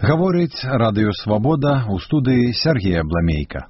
Гаворыць радыё «Свабода», у студыі Сергей Абламейка.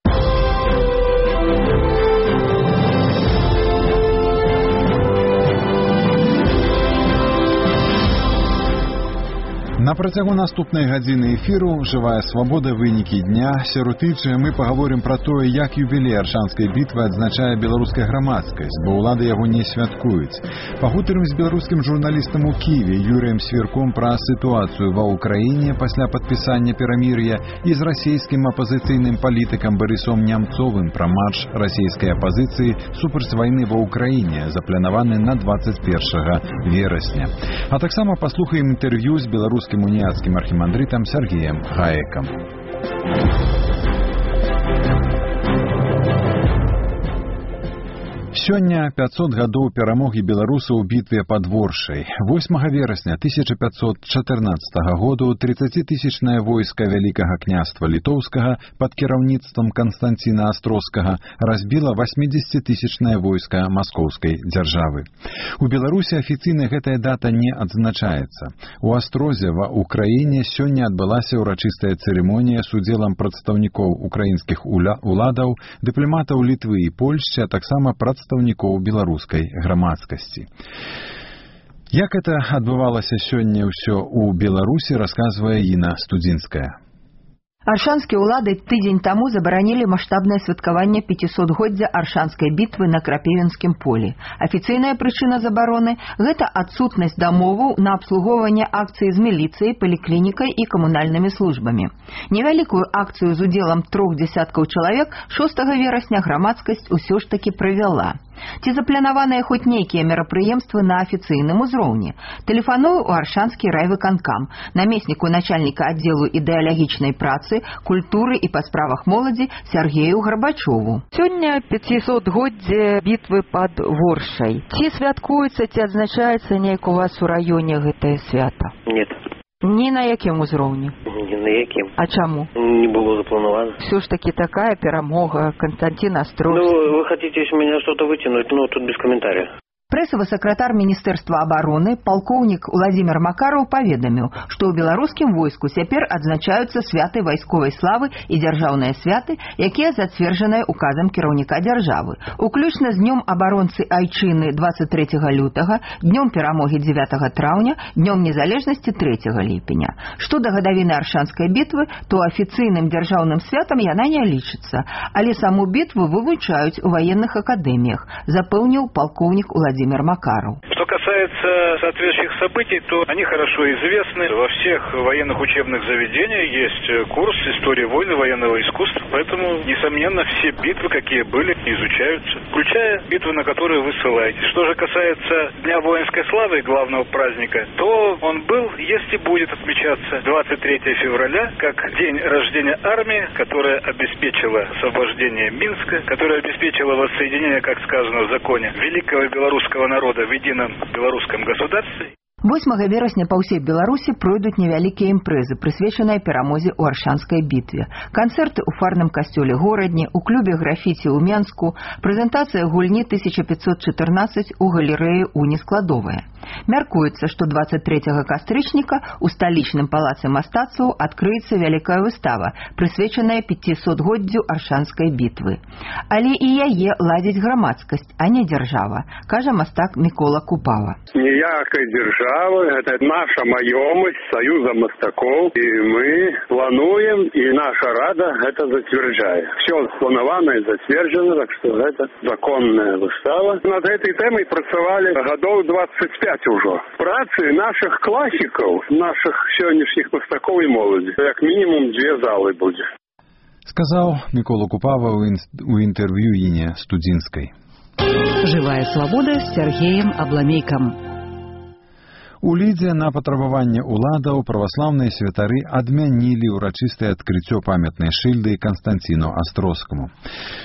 На працягу наступнай гадзіны эфіру «Жывая свабода. Вынікі дня». Сярод іншага мы паговорым пра тое, як юбілей Аршанскай бітвы адзначае беларуская грамадскасць, бо ўлады яго не святкуюць. Пагутарым з беларускім журналістам у Кіеве Юрыем Свірком пра сітуацыю ва ўкраіне пасля падпісання перамір'я і з расійскім апазіцыйным палітыкам Барысом Нямцовым пра марш расійскай апазіцыі супраць вайны ва ўкраіне, запланаваны на 21 верасня. А таксама паслухаем інтэрв'ю з беларускім уніяцкім архімандрытам Сергеем Гаекам. Сёння 500 гадоў перамогі беларусаў у бітве пад Воршай. 8 верасня 1514 году 30-тысячнае войска Вялікага княства Літоўскага пад кіраўніцтвам Канстанціна Астрозскага разбіла 80-тысячнае войска Маскоўскай дзяржавы. У Беларусі афіцыйна гэтая дата не адзначаецца. У Астрозе ва ўкраіне сёння адбылася ўрачыстая цырымонія з удзелам прадстаўнікоў украінскіх уладаў, дыпламатаў Літвы і Польшчы, а таксама прадстаўнікоў беларускай грамадскасці. Як это адбывалася сёння ўсё ў Беларусі, расказвае Інна Студзінская. Аршанскія ўлады тыдзень таму забаранілі маштабнае святкаванне 500-годдзя Аршанскай бітвы на Крапівінскім полі. Афіцыйная прычына забароны – гэта адсутнасць дамоваў на абслугоўванне акцыі з міліцыяй, паліклінікай і камунальнымі службамі. Невялікую акцыю з удзелам 3 дзясяткаў чалавек 6 верасня грамадскасць усё ж такі правяла. Ці запланаваныя хоць нейкія мерапрыемствы на афіцыйным узроўні? Тэлефаную ў Аршанскі райвыканкам, намесніку начальніка аддзелу ідэалагічнай працы, культуры і па справах моладзі Сергею Гарбачову. Сёння 500-годдзе бітвы пад Воршай. Ці святкуецца, ці адзначаецца неяк у вас у раёне гэтае свята? Нет. Ні на якім узроўні? Ні на якім. А чаму? Не было заплановано. Все ж таки такая перамога, Константин Острозский. Ну, вы хотите из меня что-то вытянуть, ну, тут без комментариев. Прэсавы сакратар Міністэрства абароны палкоўнік Уладзімір Макараў паведаміў, што ў беларускім войску цяпер адзначаюцца святы вайсковай славы і дзяржаўныя святы, якія зацверджаныя указам кіраўніка дзяржавы, уключна з днём абаронцы айчыны 23 лютага, днём перамогі 9 траўня, днём незалежнасці 3 ліпеня. Што да гадавіны Аршанскай бітвы, то афіцыйным дзяржаўным святам яна не лічыцца, але саму бітву вывучаюць у ваенных акадэміях, запэўніў палкоўнік Уладзімір Макаров. Что касается соответствующих событий, то они хорошо известны. Во всех военных учебных заведениях есть курс истории войны, военного искусства. Поэтому, несомненно, все битвы, какие были, изучаются, включая битвы, на которые вы ссылаетесь. Что же касается Дня воинской славы, главного праздника, то он был, есть и будет отмечаться 23 февраля, как день рождения армии, которая обеспечила освобождение Минска, которая обеспечила воссоединение, как сказано в законе, великого белорусского народа в едином белорусском государстве. 8 верасня па ўсей Беларусі пройдуць невялікія імпрэзы, прысвечаныя перамозе ў Аршанскай бітве. Канцэрты ў фарным касцёле Горадні, у клубе графіці ў Менску, прэзентацыя гульні 1514 у галерэі Уні складовая. Мяркуецца, што 23 кастрычніка ў сталічным палацы мастацтваў адкрыецца вялікая выстава, прысвечаная 500-годдзю Аршанскай бітвы. Але і яе ладзіць грамадскасць, а не дзяржава, кажа мастак Мікола Купава. Ніякай дзяржавы, это наша маёмасць Саюза мастакоў, і мы плануем, і наша рада гэта зацвярджае. Все спланавана і зацверджана, так што гэта законная выстава. Над гэтай тэмай працавалі гадоў 25 ўжо. Працы нашых класікаў, нашых сённяшніх мастакоў і моладзі. Як мінімум 2 залы будзе. Сказаў Мікола Купава у інтэрв'ю Ине Студзінскай. Живая свобода з Сергеем Абламейкам. У Лідзе на патрабаванне ўладаў праваслаўныя святары адмянілі ўрачыстае адкрыццё памятнай шыльды Канстанціну Астрозскаму.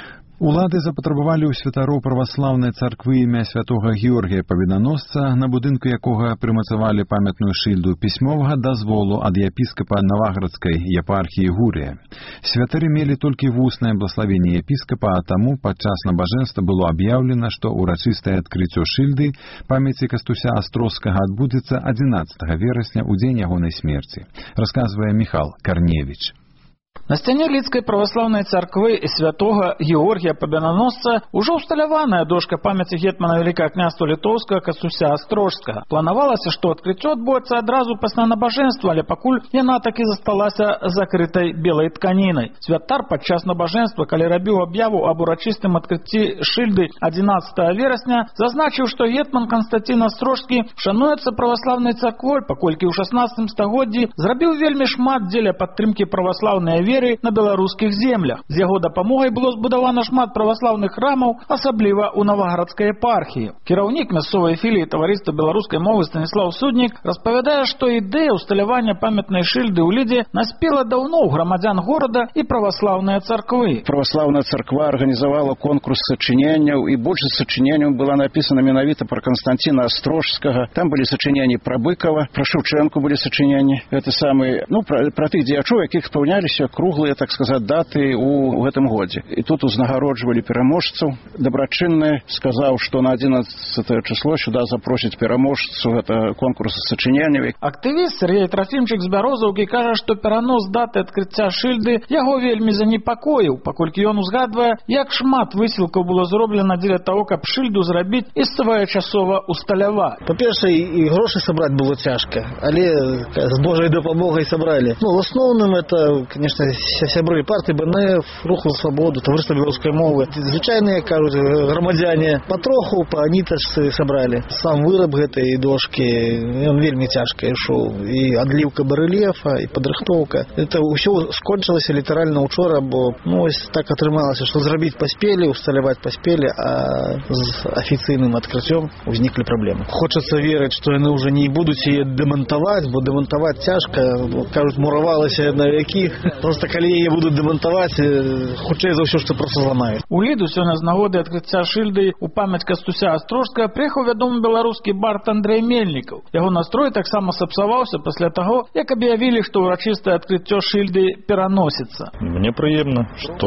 Улады запатрабавалі ў святароў праваслаўнай царквы імя святога Георгія Пабеданосца, на будынку якога прымацавалі памятную шыльду, пісьмовага дазволу ад епіскапа Наваградскай епархіі Гурія. Святары мелі толькі вуснае блаславенне епіскапа, а таму падчас набажэнства было аб'яўлена, што ўрачыстае адкрыццё шыльды памяці Кастуся Астрозскага адбудзецца 11 верасня ў дзень ягонай смерці, расказвае Міхал Карневіч. На сцяне Лідскай праваслаўнай царквы святога Георгія Пабеданосца ўжо ўсталяваная дошка памяці гетмана Вялікага княства Літоўскага Кастуся Астрожскага. Планавалася, што адкрыццё адбудзецца адразу пасля набажэнства, але пакуль яна так і засталася закрытай белай тканінай. Святар падчас набажэнства, калі рабіў аб'яву аб урачыстым адкрыцці шыльды 11 верасня, зазначыў, што гетман Канстантин Астрожскі шануецца праваслаўнай царквой, паколькі ў 16 стагоддзі зрабіў вельмі шмат дзеля падтрымкі праваслаўнай веры на беларускіх землях. З яго дапамогай было збудавана шмат праваслаўных храмаў, асабліва ў Наваградскай епархіі. Кіраўнік мясцовай філіі таварыства беларускай мовы Станіслаў Суднік распавядае, што ідэя ўсталявання памятнай шыльды ў Лідзе наспела даўно ў грамадзян горада і праваслаўныя царквы. Праваслаўная царква арганізавала конкурс сачыненняў, і большасць сачыненняў была напісана менавіта пра Канстантина Астрожскага. Там былі сачыненні пра Быкова, пра Шэўчэнку былі сачыненні. Гэта самыя, пра тых дзеячоў, якіх спаўняліся круглыя, так сказаць, даты ў гэтым годзе. І тут узнагароджвалі пераможцаў. Дабрачынны сказаў, што на 11 число сюда запросіць пераможцу гэта конкурс сачыненняў. Актывіст Сергей Трафімчык з Бярозаўкі кажа, што перанос даты адкрыцця шыльды яго вельмі занепакоіў, паколькі ён узгадвае, як шмат высілкаў было зроблена дзеля таго, каб шыльду зрабіць і своечасова усталяваць. Па-першае, і грошы сабраць было цяжка, але з Божай дапамогай сабралі. В асноўным это, конечно, сябры партыі БНФ, Руху Свабоду, таварыства беларускай мовы. Звычайныя, кажуць, грамадзяне патроху, па нітачцы сабралі. Сам выраб гэтай дошкі, ён вельмі цяжка ішоў. І адліўка барэльефа, і падрыхтоўка. Это ўсё скончылася літаральна учора, бо так атрымалася, што зрабіць паспелі, усталяваць паспелі, а з афіцыйным адкрыццём узніклі праблемы. Хочацца верыць, што яны ўжо не будуць яе дэмантаваць, бо дэмантаваць цяжка, кажуць, муравалася на вякі. Просто калі яе будуць дэмантаваць, хутчэй за ўсё, што проста зламаюць. У Ліду сёння з нагоды адкрыцця шыльды у памяць Кастуся Астрожскага прыехаў вядомы беларускі бард Андрэй Мельнікаў. Яго настрой таксама сапсаваўся пасля таго, як аб'явілі, што ўрачыстае адкрыццё шыльды пераносіцца. Мне прыемна,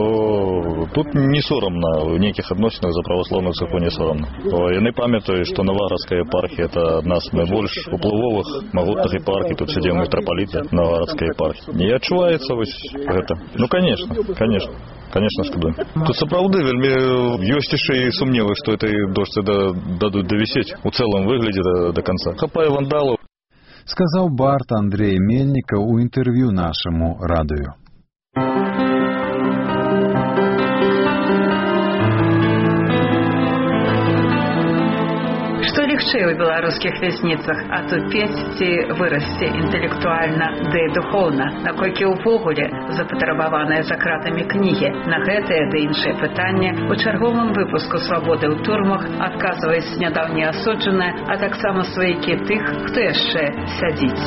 што тут не сорамна, у нейкіх адносінах за праваслаўную царкву не сорамна. Яны памятаюць, што Наваградская епархія это адна з найбольш уплывовых магутных епархій, тут сядзеў мітрапаліта Наваградскай епархіі. Не адчуваецца вось гэта. Конечно, шкадуем. Тут сапраўды вельмі ёсць яшчэ і сумневы, што этой дошцы дадуць давісець у цэлым выглядзе да канца. Хапае вандалаў. Сказаў бард Андрэй Мельнікаў у інтэрв'ю нашаму радыё. Што лягчэй у беларускіх вязніцах, атупець ці вырасці інтэлектуальна ды духоўна, наколькі ўвогуле запатрабаваныя за кратамі кнігі. На гэтае ды іншыя пытанні у чарговым выпуску «Свабоды ў турмах» адказваюць нядаўне асуджаныя, а таксама сваякі тых, хто яшчэ сядзіць.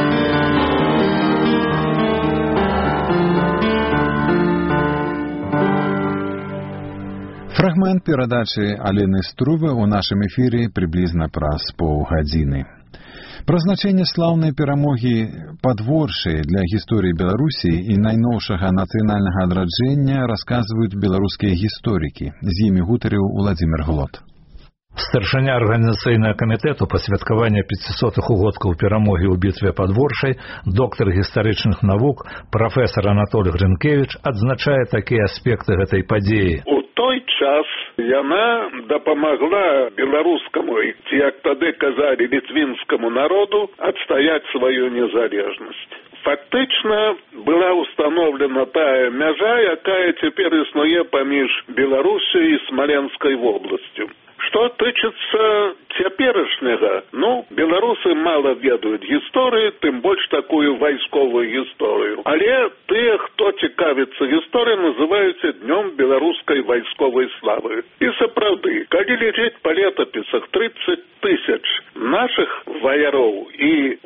Фрагмент перадачы Алены Струве ў нашым эфіры прыблізна праз паўгадзіны. Пра значэнне слаўнай перамогі падворшай для гісторыі Беларусі і найноўшага нацыянальнага адраджэння расказваюць беларускія гісторыкі. З імі гутарыў Уладзімір Глот. Старшыня арганізацыйнага камітэту па святкаванні 500-х угодкаў перамогі ў бітве пад Воршай, доктар гістарычных навук, прафесар Анатолій Гринкевич адзначае такія аспекты гэтай падзеі. У той час яна дапамагла беларускаму, ці як тады казалі, літвінскаму народу адстаяць сваю незалежнасць. Фактычна была установлена тая мяжа, якая цяпер існуе паміж Беларусю і Смаленскай вобласцю. Што тычыцца цяперашняга, беларусы мала ведаюць гісторыі, тым больш такую вайсковую гісторыю. Але тыя, хто цікавіцца гісторыяй, называюцца днём беларускай вайсковай славы. І сапраўды, калі лічыць па летапісах 30 000 наших ваяров и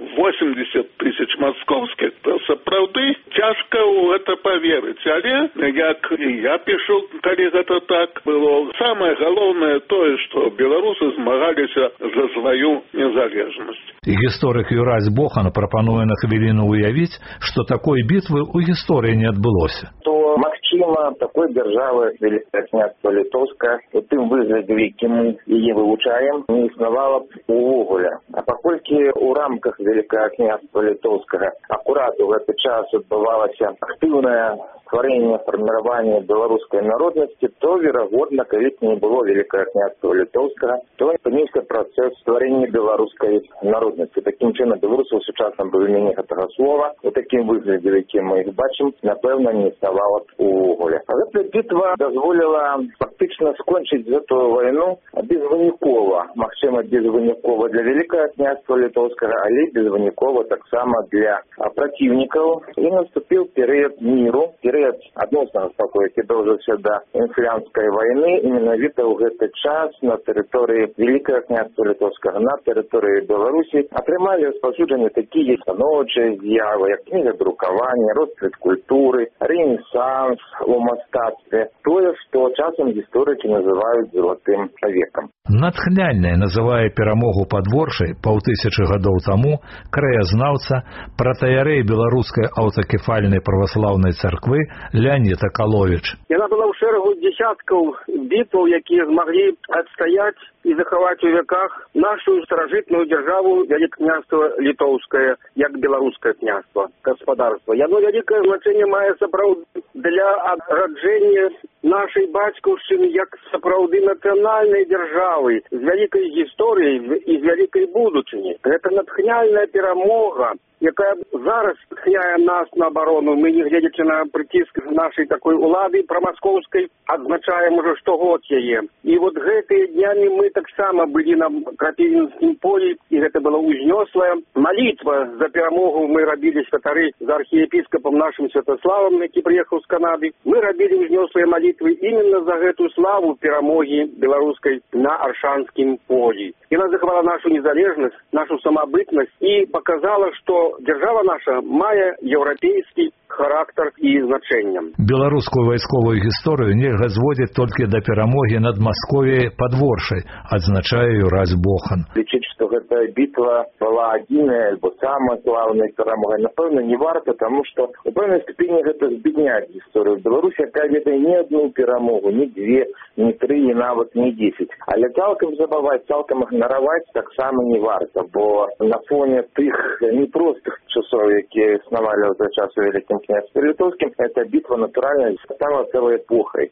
80 тысяч московских, то сапраўды цяжка ў гэта поверыць. Але, як і я пишу, калі гэта так было, самое галоўнае тое, што беларусы змагаліся за сваю незалежнасць. Гісторык Юрась Бохан прапануе на хвіліну уявіць, што такой бітвы ў гісторыі не адбылося. То магчыма, такой дзяржавы Вялікае княства Літоўскае у тым выглядзе, які мы яе вывучаем, не існавала б увогуле. А паколькі ў рамках Вялікае княства Літоўскага акурат у гэты час адбывалася актыўнае стварэнне, фарміраванне беларускай народнасці, то, верагодна, калі б не было Вялікае княства Літоўскага, то паніўся працэс стварэння беларускай народнасці. Такім чынам, беларусы ў сучасным вымяне гэтага слова у такім выглядзе, якім мы іх бачым, напэўна, не існавала б увогуле. А гэта бітва дазволіла фактычна скончыць гэтую вайну безвынікова. Магчыма, безвынікова для Вялікае княства Літоўскага, але безвынікова таксама для праціўнікаў. І наступіў перыяд міру, перыяд адноснага спакою, які доўжыўся да інфлянскай вайны. І менавіта ў гэты час на тэрыторыі Вялікае княства Літоўскага, на тэрыторыі Беларусі атрымалі распаўсюджанне такія станоўчыя з'явы, як кнігадрукаванне, росквіт культуры, рэнесанс у мастацтве, тое, што часам гісторыкі называюць залатым векам. Натхняльнай называе перамогу пад Воршай паўтысячы гадоў таму краязнаўца, пратаярэй беларускай аўтакефальнай праваслаўнай царквы Леонід Акаловіч. Яна была ў шэрагу дзесяткаў бітваў, якія змаглі адстаяць і захаваць у веках нашу старажытную дзяржаву Вялікае княства Літоўскае, як беларускае княства, гаспадарства. Яно вялікае значэнне мае сапраўды для адраджэння нашай бацькаўшчыны як сапраўды нацыянальнай дзяржавы з вялікай гісторыяй і з вялікай будучыні. Гэта натхняльная перамога, якая зараз натхняе нас на абарону. Мы, не гледзячы на прыціск нашай такой улады прамаскоўскай, адзначаем ужо штогод яе. І вот гэтыя днямі мы таксама былі на Крапівінскім полі, і гэта была ўзнёслая малітва за перамогу. Мы рабілі святары за архіепіскапам нашым Святаславам, які прыехаў з Канады. Мы рабілі ўзнёслыя малітвы именно за гэтую славу перамогі беларускай на Аршанскім полі. Яна захавала нашу незалежнасць, нашу самабытнасць і показала, што дзяржава наша мае еўрапейскі характар і значэнне. Беларускую вайсковую гісторыю нельга зводзіць толькі да перамогі над Масковіяй пад Воршай, адзначае Юрась Бохан. Лічыць, што гэтая бітва была адзіная альбо самая слаўная перамога, напэўна, не варта, таму што у пэўнай ступені гэта збідняць гісторыю Беларусі, якая ведае не одну перамогу, не две, не тры, не нават не 10. Але цалкам забаваць, цалкам ігнараваць таксама не варта, бо на фоне тых непростых часоў, якія існавалі ў той час у Вялікім княстве Літоўскім, эта бітва натуральна стала цэлай эпохай.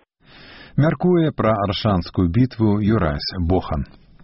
Мяркуе пра Аршанскую бітву Юрась Бохан.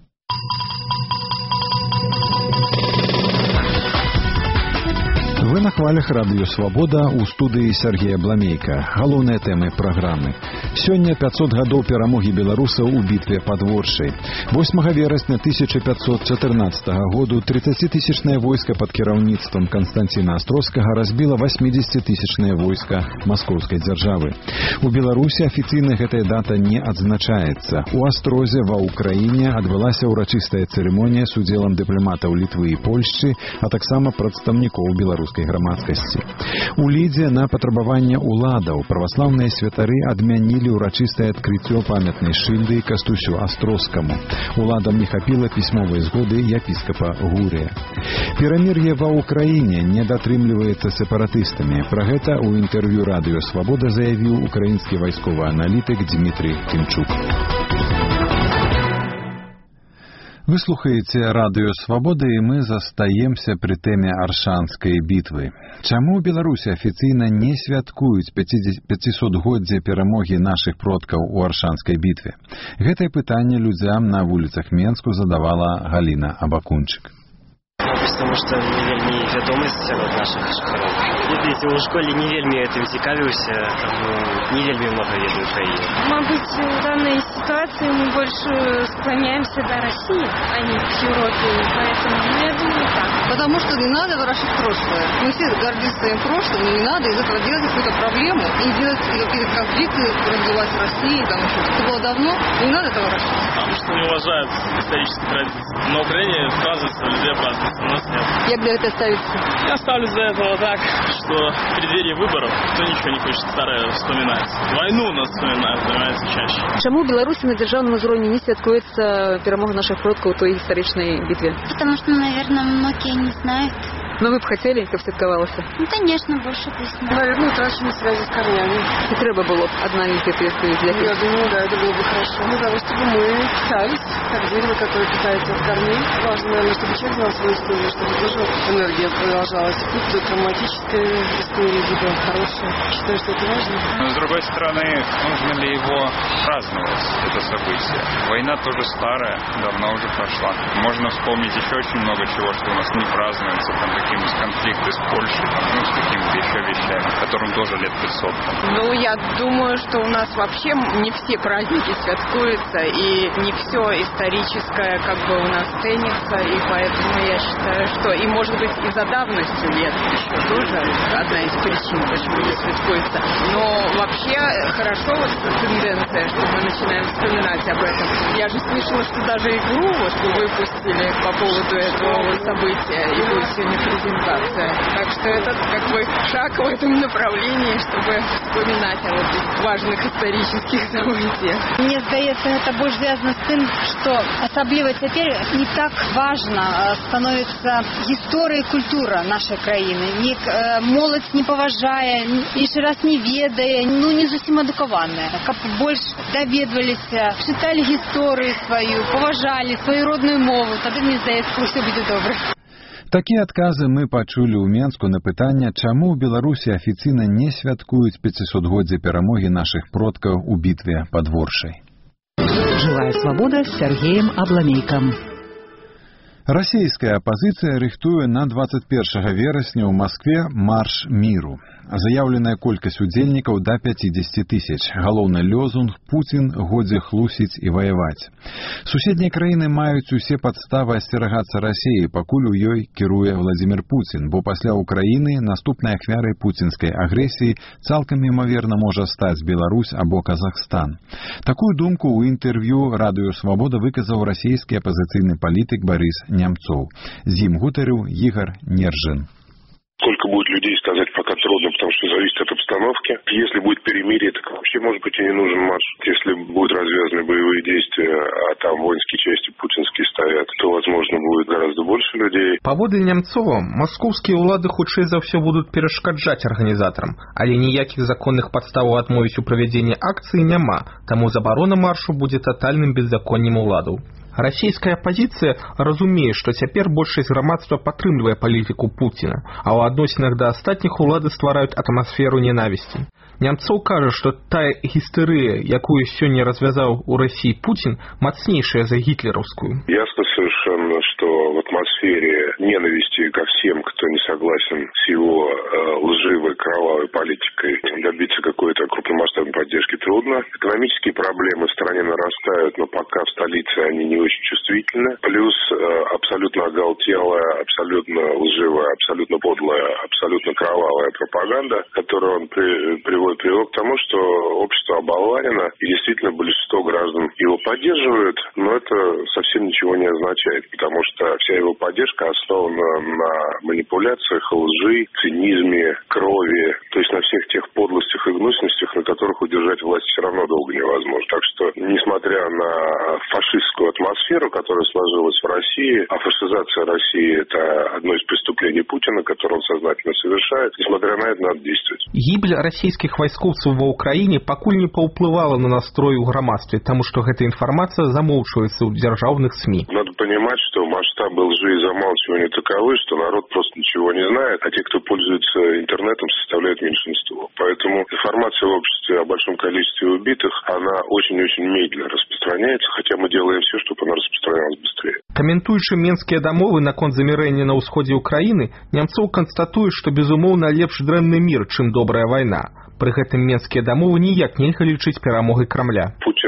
Вы на хвалях радыё «Свабода» у студыі Сергея Бламейка. Галоўныя тэмы праграмы. Сёння 500 гадоў перамогі беларусаў у бітве пад Воршай. 8 верасня 1514 году 30-тысячнае войска пад кіраўніцтвам Канстанціна Астрозскага разбіла 80-тысячнае войска маскоўскай дзяржавы. У Беларусі афіцыйна гэтая дата не адзначаецца. У Астрозе ва Ўкраіне адбылася ўрачыстая цырымонія з удзелам дыпламатаў Літвы і Польшчы, а таксама прадстаўнікоў беларускай грамадскасці. У Лідзе на патрабаванне ўладаў праваслаўныя святары адмянілі ўрачыстае адкрыццё памятнай шыльды Кастусю Астрозскаму. Уладам не хапіла пісьмовай згоды епіскапа Гурыя. Перамір'е ва Ўкраіне не датрымліваецца сепаратыстамі. Пра гэта ў інтэрв'ю радыё «Свабода» заявіў украінскі вайсковы аналітык Дмітрий Тымчук. Вы слухаеце радыё «Свабода», і мы застаемся пры тэме Аршанскай бітвы. Чаму ў Беларусі афіцыйна не святкуюць 500-годдзе перамогі нашых продкаў у Аршанскай бітве? Гэтае пытанне людзям на вуліцах Менску задавала Галіна Абакунчык. Потому что не вельмі вядомасць сярод нашых жыхароў. Ведаеце, у школе не вельмі этим цікавіўся, таму не вельмі много ведаю пра яе. Мабыць, в данной ситуации мы больше склоняемся до России, а не к Европе, поэтому я думаю так. Потому что не надо ворошить прошлое. Мы все гордимся своим прошлым, но не надо из этого делать какую-то проблему и делать какие-то конфликты, развивать в России, потому что это было давно, не надо этого ворошить. Потому что не уважают исторические традиции. На Украине празднуется, везде празднуется, у нас нет. Як для этого ставится? Я ставлю за этого так, что в преддверии выборов никто ничего не хочет старое вспоминать. Войну у нас вспоминают, понимаете, чаще. Чому в Беларуси на державном узроўні не святкуецца перамога наших продкаў у той историчной битве? Потому что, наверное, многие не знают. Но вы бы хотели, чтобы святкавалось? Ну, конечно, больше бы знали. Наверное, утрачены связи с корнями. И треба было одна Олимпиада взять. Я думаю, да, это было бы хорошо. Для того, чтобы мы питались, как дерево, которое питается от корней. Важно, наверное, чтобы человек знал свою историю, чтобы тоже энергия продолжалась. Будь то травматическая история, либо хорошая. Считаю, что это важно. Но, с другой стороны, нужно ли его праздновать, это событие? Война тоже старая, давно уже прошла. Можно вспомнить еще очень много чего, что у нас не празднуется, там какие-нибудь конфликты с Польшей, с какими-то еще вещами, которым тоже лет 500. Ну, я думаю, что у нас вообще не все праздники святкуются, и не все историческое как бы у нас ценится, и поэтому я считаю, что, и может быть из-за давности лет еще тоже одна из причин, почему не святкуется. Но вообще хорошо вот тенденция, что мы начинаем вспоминать об этом. Я же слышала, что даже игру вот выпустили по поводу этого события, и будет сегодня презентация. Так что это как бы шаг в этом направлении, чтобы вспоминать о вот этих важных исторических событиях. Мне здаецца, это больше связано с тем, что особливо теперь не так важно становится история и культура нашей краины. Молодь не поважая, лишний раз не ведая, ну не зусім адукаваная. Как больше доведывались, читали историю свою, поважали свою родную мову, тогда мне здаецца, все будет добре. Такія адказы мы пачулі ў Менску на пытанне, чаму ў Беларусі афіцыйна не святкуюць 500годдзе перамогі нашых продкаў у бітве пад Воршай. Живая свобода с Сергеем Абламейком. Расійская апазіцыя рыхтуе на 21 верасня ў Маскве марш міру. Заяўленая колькасць удзельнікаў да 50 тысяч. Галоўны лозунг «Пуцін годзе хлусіць і ваяваць». Суседнія краіны маюць усе падставы асцерагацца Расіі, пакуль у ёй кіруе Владзімір Пуцін, бо пасля Украіны наступнай ахвярай пуцінскай агрэсіі цалкам імаверна можа стаць Беларусь або Казахстан. Такую думку ў інтэрв'ю Радыё Свабода выказаў расійскі апазіцыйны палітык Барыс Немцов. З ім гутарыў Ігор Нержин. Сколько будет людей, сказать пока трудно, потому что зависит от обстановки. Если будет перемирие, так вообще, может быть, и не нужен марш. Если будут развязаны боевые действия, а там воинские части путинские стоят, то, возможно, будет гораздо больше людей. Паводле Немцова, московскія ўлады хутчэй за ўсё будуць перашкаджаць арганізатарам, але ніякіх законных падставаў адмовіць у правядзенні акцыі няма, таму забарона маршу будзе татальным беззаконнем уладаў. Расійская апазіцыя разумее, што цяпер большасць грамадства падтрымлівае палітыку Пуціна, а ў адносінах да астатніх улады ствараюць атмасферу ненавісці. Немцов кажа, што тая гістэрыя, якую сёння развязаў у Расіі Пуцін, мацнейшая за гітлераўскую. Ясно совершенно, что в атмосфере ненависти ко всем, кто не согласен с его лживой, кровавой политикой, добиться какой-то крупномасштабной поддержки трудно. Экономические проблемы в стране нарастают, но пока в столице они не очень чувствительны. Плюс абсолютно оголтелая, абсолютно лживая, абсолютно подлая, абсолютно кровавая пропаганда, которую он привел к тому, что общество оболванено, и действительно большинство граждан его поддерживают, но это совсем ничего не означает, потому что вся его поддержка основана на манипуляциях, лжи, цинизме, крови, то есть на всех тех подлостях и гнусностях, на которых удержать власть все равно долго невозможно. Так что, несмотря на фашистскую атмосферу, которая сложилась в России, а фашизация России – это одно из преступлений Путина, которое он сознательно совершает, несмотря на это, надо действовать. Гибель расійскіх вайскоўцаў ва ўкраіне пакуль не паўплывала на настрой у грамадстве, таму што гэта інфармацыя замоўчваецца ў дзяржаўных СМИ. Надо понимать, что масштабы лжи и замалчивания таковы, что народ просто ничего не знает, а те, кто пользуется интернетом, составляют меньшинство. Поэтому информация в обществе о большом количестве убитых, она очень-очень медленно распространяется, хотя мы делаем все, чтобы она распространялась быстрее. Каментуючы менскія дамовы наконт замірэння на ўсходзе ўкраіны, Немцов канстатуе, што безумоўна лепш дрэнны мір, чым добрая вайна. Пры гэтым менскія дамовы ніяк нельга лічыць перамогай Крамля. Путин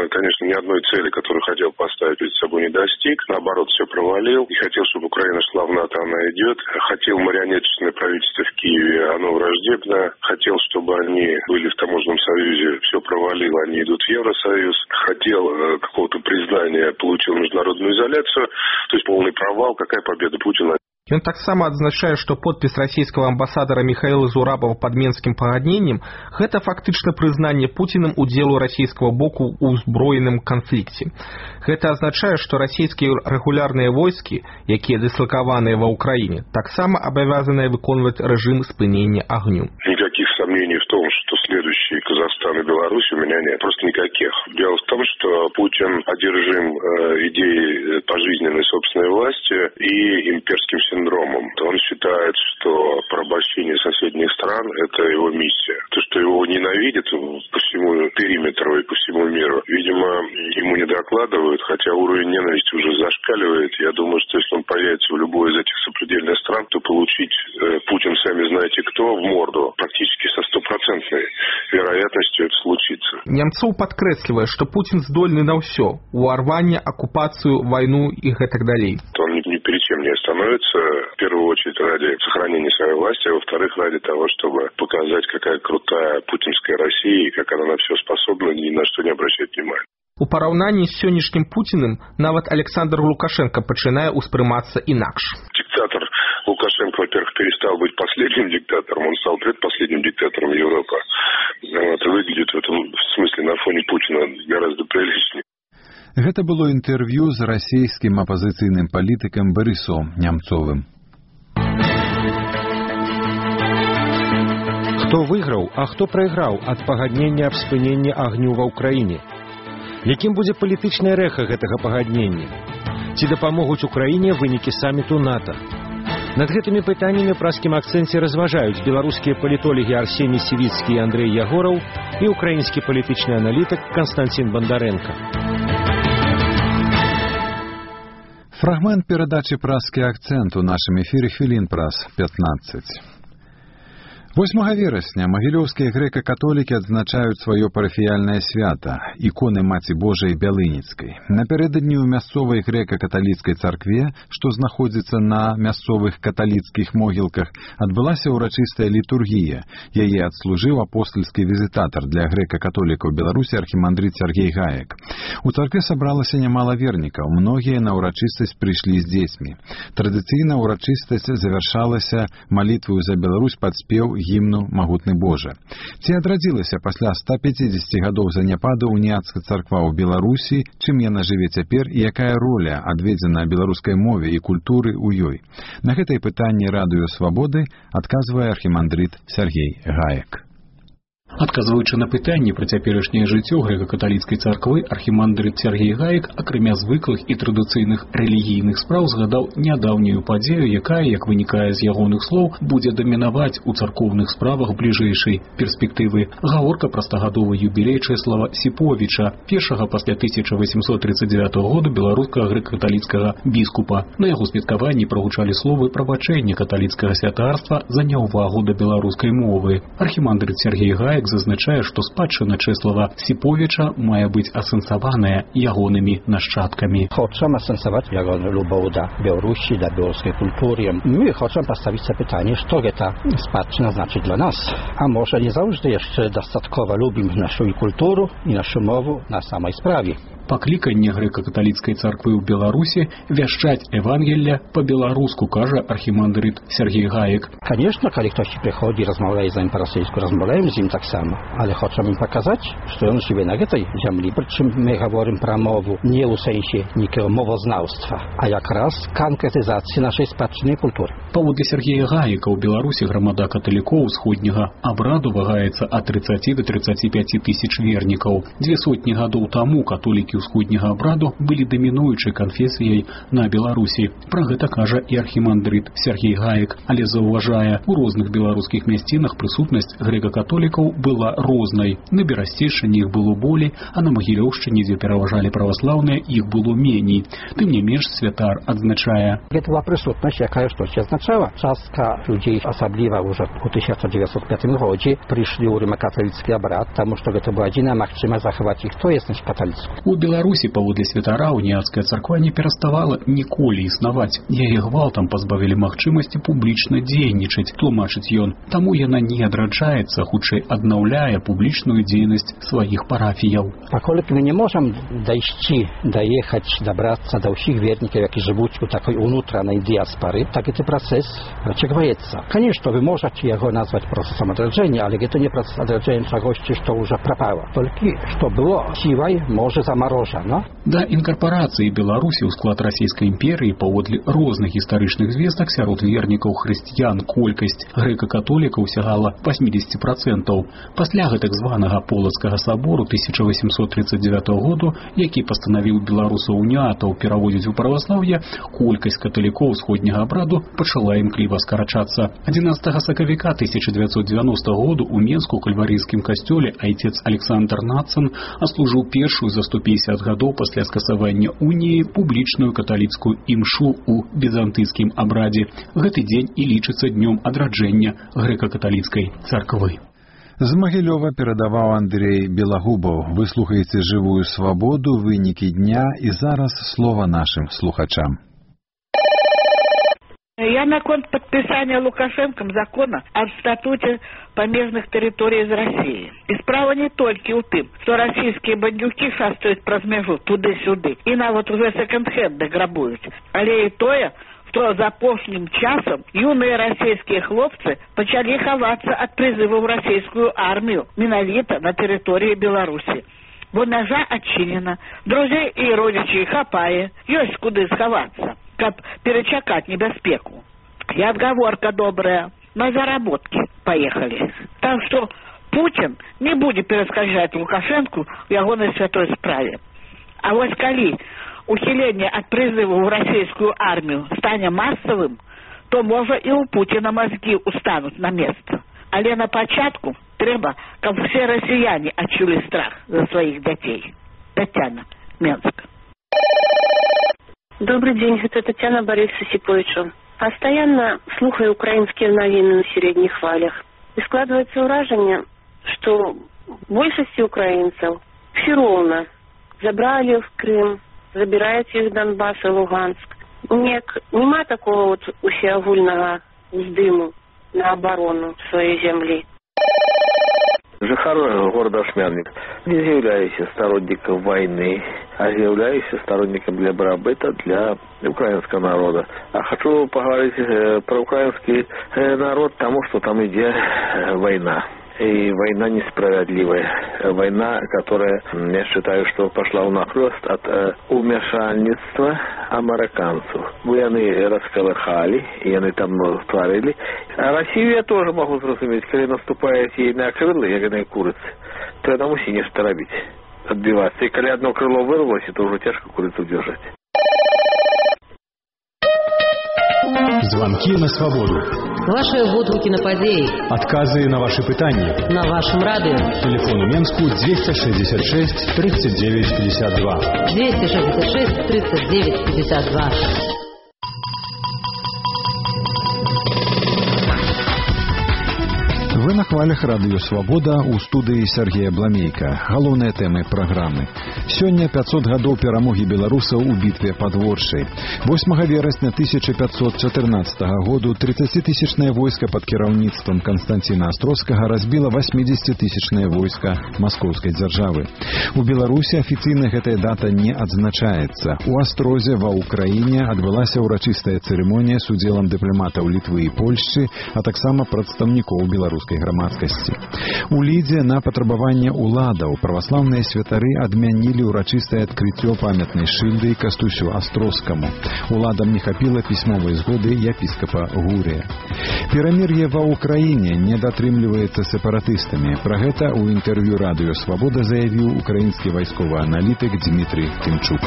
конечно, ни одной цели, которую хотел поставить перед собой, не достиг. Наоборот, все провалил. И хотел, чтобы Украина шла в НАТО, она идет. Хотел марионеточное правительство в Киеве, оно враждебно. Хотел, чтобы они были в таможенном союзе, все провалил, они идут в Евросоюз. Хотел какого-то признания, получил международную изоляцию. То есть полный провал. Какая победа Путина? Ён таксама адзначае, што подпіс расійскага амбасадара Михаила Зурабова пад Менскім пагадненнем – гэта фактычна прызнанне Пуцінам удзелу расійскага боку ў узброеным канфлікце. Гэта азначае, што расійскія рэгулярныя войскі, якія дыслакаваныя ва ўкраіне, таксама абавязаныя выконваць рэжым спынення агню. Никаких сомнений в том, что следующий Казахстан и Беларусь у меня нет. Просто никаких. Дело в том, что Путин одержим идеей пожизненной собственной власти и имперским синдромом. Он считает, что порабощение соседних стран – это его миссия. То, что его ненавидят по всему периметру и по всему миру, видимо, ему не докладывают, хотя уровень ненависти уже зашкаливает. Я думаю, что если он появится в любой из этих сопредельных стран, то получить Путин, сами знаете кто, в морду практически со 100% вероятностью это случится. Немцов подкрэслівае, што Путин здольны на ўсё – уварванне, акупацыю, войну и так далее. Он ни перед чем не остановится, в первую очередь ради сохранения своей власти, а во-вторых, ради того, чтобы показать, какая крутая путинская Россия и как она на все способна, ни на что не обращать внимания. У параўнанні з сённяшнім Путиным нават Александр Лукашенко пачынае ўспрымацца інакш. Диктатор Лукашенко, во-первых, перестал быть последним диктатором, он стал предпоследним диктатором Европы. Вот, и выглядит в этом смысле на фоне Путина гораздо приличнее. Гэта было інтэрв'ю з расійскім апазіцыйным палітыкам Барысом Нямцовым. Хто выйграў, а хто прайграў ад пагаднення аб спыненні агню ва ўкраіне? Якім будзе палітычнае рэха гэтага пагаднення? Ці дапамогуць Украіне вынікі саміту НАТО? Над гэтымі пытаннямі праскім акцэнце разважаюць беларускія палітолагі Арсеній Сівіцкі і Андрэй Ягораў і украінскі палітычны аналітык Константин Бондаренко. Фрагмент перадачы «Праский акцент» у нашем эфире хвилин праз 15. 8 верасня магілёўскія грэка-католікі адзначаюць сваё парафіяльнае свята – іконы Маці Божай Бялыніцкай. Напярэдадні ў мясцовай грэка-каталіцкай царкве, што знаходзіцца на мясцовых каталіцкіх могілках, адбылася ўрачыстая літургія. Яе адслужыў апостальскі візітатар для грэка-католікаў Беларусі архімандрыт Сергей Гаек. У царкве сабралася нямала вернікаў, многія на ўрачыстасць прыйшлі з дзецьмі. Традыцыйна ўрачыстасць завяршалася малітваю за Беларусь пад спеў гімну «Магутны Божа». Ці адрадзілася пасля 150 гадоў заняпаду уніяцкая царква ў Беларусі, чым яна жыве цяпер і якая роля адведзена беларускай мове і культуры ў ёй? На гэтае пытанне радыё Свабоды адказвае архімандрыт Сергей Гаек. Адказваючы на пытанне пра цяперашняе жыццё грэка-каталіцкай царквы, архімандрыт Сергей Гаек, акрамя звыклых і традыцыйных рэлігійных спраў, згадаў нядаўнюю падзею, якая, як вынікае з ягоных слоў, будзе дамінаваць у царкоўных справах бліжэйшай перспектывы. Гаворка пра 100-гадовы юбілей Чэслава Сіповіча, першага пасля 1839 года беларускага грэка-каталіцкага біскупа. На яго святкаванні прагучалі словы прабачэння каталіцкага святарства за няўвагу да беларускай мовы. Архімандрыт Сергей Гаек зазначае, што спадчына Чэслава Сіповіча мае быць асэнсаваная ягонымі нашчадкамі. Хочам асэнсаваць ягоную любоў да Беларусі, да беларускай культуры. Мы хочам паставіць пытанне, што гэта спадчына значыць для нас. А можа не заўжды яшчэ дастаткова любім нашу культуру і нашу мову на самай справе. Пакліканне грэка-каталіцкай царквы ў Беларусі вяшчаць Евангелля па-беларуску, кажа архімандрыт Сергей Гаек. Конечно, калі хтось прыходзі, размаўляе з ім па-расейску, размаўляем з ім таксама, але хочам ім паказаць, што ён жыве на гэтай зямлі, прычым мы гаворым пра мову не ў сэнсе нейкага мовазнаўства, а якраз канкрэтызацыі нашай спадчыннай культуры. Паводле Сергея Гаека ў Беларусі грамада каталікоў усходняга абраду вагаецца ад 30 до 35 тысяч вернікаў. 200 гадоў таму католікі каталікі ўсходняга абраду былі дамінуючай канфесіяй на Беларусі. Пра гэта кажа і архімандрыт Сергей Гаек, але заўважае, у розных беларускіх мясцінах прысутнасць грэка-католікаў была рознай. На Берасцейшчыне іх было болей, а на Магілёўшчыне, дзе пераважалі праваслаўныя, іх было меней. Тым не менш, святар адзначае. Гэта была прысутнасць, якая штось азначала. Частка людзей, асабліва ўжо ў 1905 годзе, прыйшлі ў рыма-каталіцкі абрад, таму што гэта была адзіная магчымасць захаваць іх тоеснасць каталіцкую. У Беларусі, паводле святара, уніяцкая царква не пераставала ніколі існаваць. Яе гвалтам пазбавілі магчымасці публічна дзейнічаць, тлумачыць ён. Таму яна не адраджаецца, хутчэй аднаўляе публічную дзейнасць сваіх парафіяў. Паколькі мы не можам дайсці, даехаць, дабрацца да ўсіх вернікаў, які жывуць у такой унутранай дыяспары, так гэты працэс працягваецца. Канешне, вы можаце яго назваць процесам адраджэння, але гэта не працэс адраджэння чагосьці, што ўжо прапала. Толькі, што было сівай, можа замарожана. Да інкарпарацыі Беларусі ў склад Расійскай імперыі паводле розных гістарычных звестак сярод вернікаў хрысціян колькасць грэка-католікаў сягала 80%. Пасля гэтак званага Полацкага сабору 1839 году, які пастанавіў беларусаў уніатаў пераводзіць у праваслаўе, колькасць каталікоў усходняга абраду пачала імкліва скарачацца. 11 сакавіка 1990 году у Менску ў кальварыйскім касцёле айцец Александр Нацан аслужыў першую за 150 гадоў пасля скасавання уніі публічную каталіцкую імшу ў візантыйскім абрадзе. Гэты дзень і лічыцца днём адраджэння грэка-каталіцкай царквы. З Магілёва перадаваў Андрей Белагубаў. Вы слухаеце «Жывую свабоду», вынікі дня, і зараз слова нашим слухачам. Я наконт подписания Лукашенком закона о статуте помежных территорий из России. И справа не только у тым, что российские бандюки шастают праз мяжу туды-сюды, и нават уже секонд-хенды грабуюць. Але і тое, што за апошнім часам юныя расійскія хлопцы пачалі хавацца ад прызыву ў расійскую армію менавіта на тэрыторыі Беларусі. Бо мяжа адчынена, друзей і родзічей хапае, ёсць куды схавацца, каб перачакаць небяспеку. І адгаворка добрая, на заработки поехали. Так что Путин не будзе перашкаджаць Лукашенку ў ягонай святой справе. А вось калі ухіленне ад прызыву ў расійскую армію стане масавым, то можа і ў Путіна мазгі устануць на месца. Але на пачатку трэба, каб все расіяне адчулі страх за сваіх дзяцей. Татьяна, Менск. Добрый день, это Татьяна Борис Осиповича. Постоянно слухаю украинские новины на средних хвалях. И складывается уражение, что большасці украинцев все ровно забрали в Крым, забираете их в Донбасс и Луганск. Нема такого вот усеагульного здыму на оборону своей земли. Жыхар города Шмярник. Не з'являюся сторонником войны, а з'являюся сторонником добробыта для украинского народа. А хочу поговорить про украинский народ, потому что там идет война. И война несправедливая. Война, которая, я считаю, что пошла нахлёст от умешательства американцев. Они расколыхали, и они там творили. А Россию я тоже могу зрозуметь, когда наступает ей на крыло, як на курицы, то она мусит нечто робить, отбиваться. И когда одно крыло вырвалось, то уже тяжко курицу держать. Звонки на свободу. Ваши водгукі на падзеі. Адказы на ваши пытанні. На вашем радио. Телефон у Менску 266 39 52. 266 39 52. Вы на хвалях радыё «Свабода» у студыі Сергея Бламейка. Галоўныя тэмы праграмы. Сёння 500 гадоў перамогі беларусаў у бітве пад Воршай. 8 верасня 1514 году 30-тысячнае войска пад кіраўніцтвам Канстанціна Астроцкага разбіла 80-тысячнае войска маскоўскай дзяржавы. У Беларусі афіцыйна гэтая дата не адзначаецца. У Астрозе ва Ўкраіне адбылася ўрачыстая цырымонія з удзелам дыпламатаў Літвы і Польшчы, а таксама прадстаўнікоў беларускай беларускай грамадскасці. У лідзе на патрабаванне ўладаў праваслаўныя святары адмянілі ўрачыстае адкрыццё памятнай шыльды Кастусю Астроскаму. Уладам не хапіла пісьмовай згоды епіскапа Гурія. Перамір'е ва ўкраіне не датрымліваецца сепаратыстамі. Пра гэта ў інтэрв'ю радыё «Свабода» заявіў украінскі вайсковы аналітык Дмітрий Тымчук.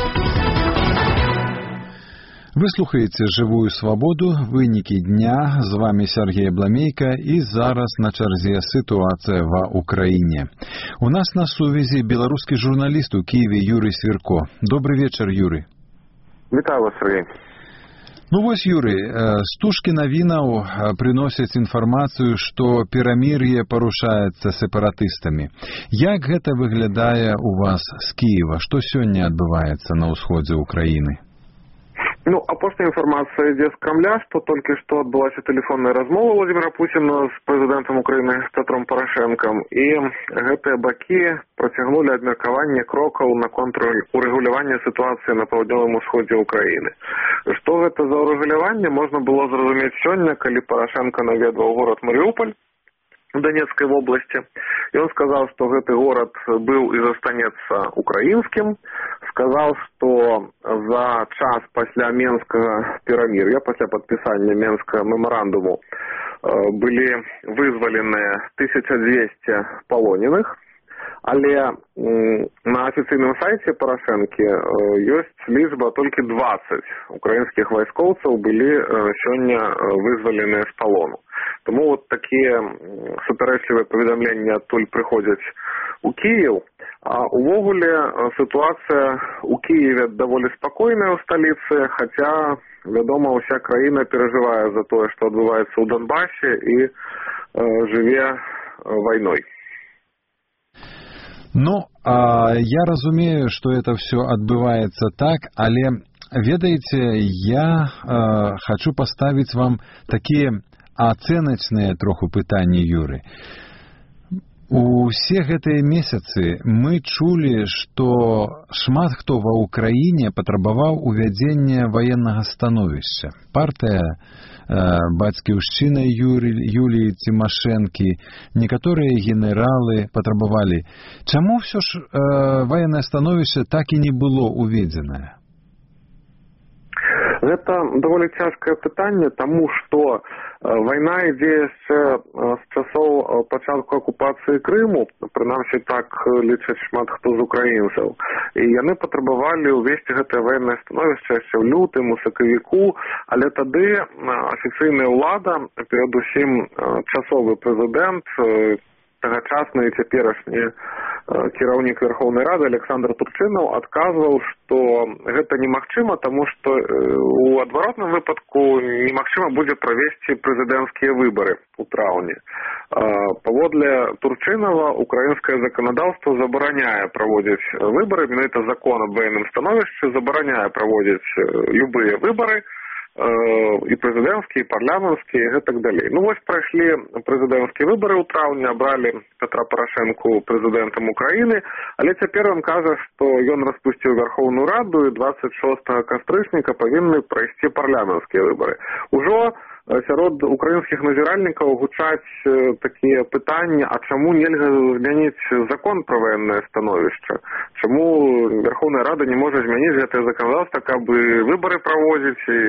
Вы слухаеце «Жывую свабоду», вынікі дня. З вами Сергей Абламейка і зараз на чарзе сітуацыя ва Украіне. У нас на сувязі беларускі журналіст у Киеве Юрий Свірко. Добрый вечер, Юрий. Вітаю вас, Сергей. Ну вось, Юрий, стужкі навінаў прыносяць інфармацыю, што перамір'е парушаецца сепаратыстамі. Як гэта выглядае у вас з Киева? Што сёння адбываецца на ўсходзе Украіны? Ну, апошняя информация идет с Кремля, что только что отбылась телефонная размова Владимира Путина с президентом Украины Петром Порошенком, и гэтыя бакі протягнули обмеркование кроков на урегулирование ситуации на паўднёвым усходе Украины. Что это за урегулирование, можно было зразумець сёння, калі Порошенко наведваў город Мариуполь в Донецкой области, и он сказал, что этот город был и застанется украинским, сказал, что за час после Менского перамир'я, после подписания Менского меморандуму, были вызволены 1200 полоненых, але на официальном сайте Порошенки есть лишба только 20 украинских войскоўцаў были сёння вызволены з полону. Тому вот такие суперечливые поведомления адтуль приходят у Киев. А увогуле ситуация у Киеве довольно спокойная у столицы, хотя, вядома, вся краіна переживая за то, что отбывается у Донбассе и живе войной. Ну, я разумею, что это все отбывается так, але, ведаеце, я хочу поставить вам такие ацэначныя троху пытанні, Юры. Усе гэтыя месяцы мы чулі, што шмат хто ва ўкраіне патрабаваў увядзення ваеннага становішча. Партыя бацькаўшчына Юліі Цімашэнкі, некаторыя генералы патрабавалі. Чаму ўсё ж ваеннае становішча так і не было уведзенае? Это довольно цяжкае пытанне, тому что война ідзе яшчэ з часоў пачатку акупацыі Крыму, прынамсі так лічаць шмат хто з украінцаў. І яны патрабавалі ўвесці гэтае военное становішча яшчэ ў лютым, у сакавіку, але тады афіцыйная ўлада, перадусім часовы прэзідэнт, тагачасны і цяперашні кіраўнік Верховнай Рады Александр Турчынаў адказваў, што гэта немагчыма, таму што у адваротным выпадку немагчыма будзе правесці прэзідэнцкія выбары у траўні. Паводле Турчынава украінскае заканадаўства забараняе праводзіць выбары, менавіта закон аб военным становішчы забараняе праводзіць любыя выбары, і прэзідэнцкія, і парламенцкія, і гэтак далей. Ну вось прайшлі прэзідэнцкія выбары ў траўні, абралі Петра Порошенку прэзідэнтам Украіны, але цяпер ён кажа, што ён распусціў Верховную Раду і 26 кастрычніка павінны прайсці парламенцкія выбары. Ужо сярод украінскіх назіральнікаў гучаць такія пытанні, а чаму нельга змяніць закон пра военное становішча? Чаму Верховная Рада не можа змяніць гэтае заканадаўства, каб выбары праводзіць і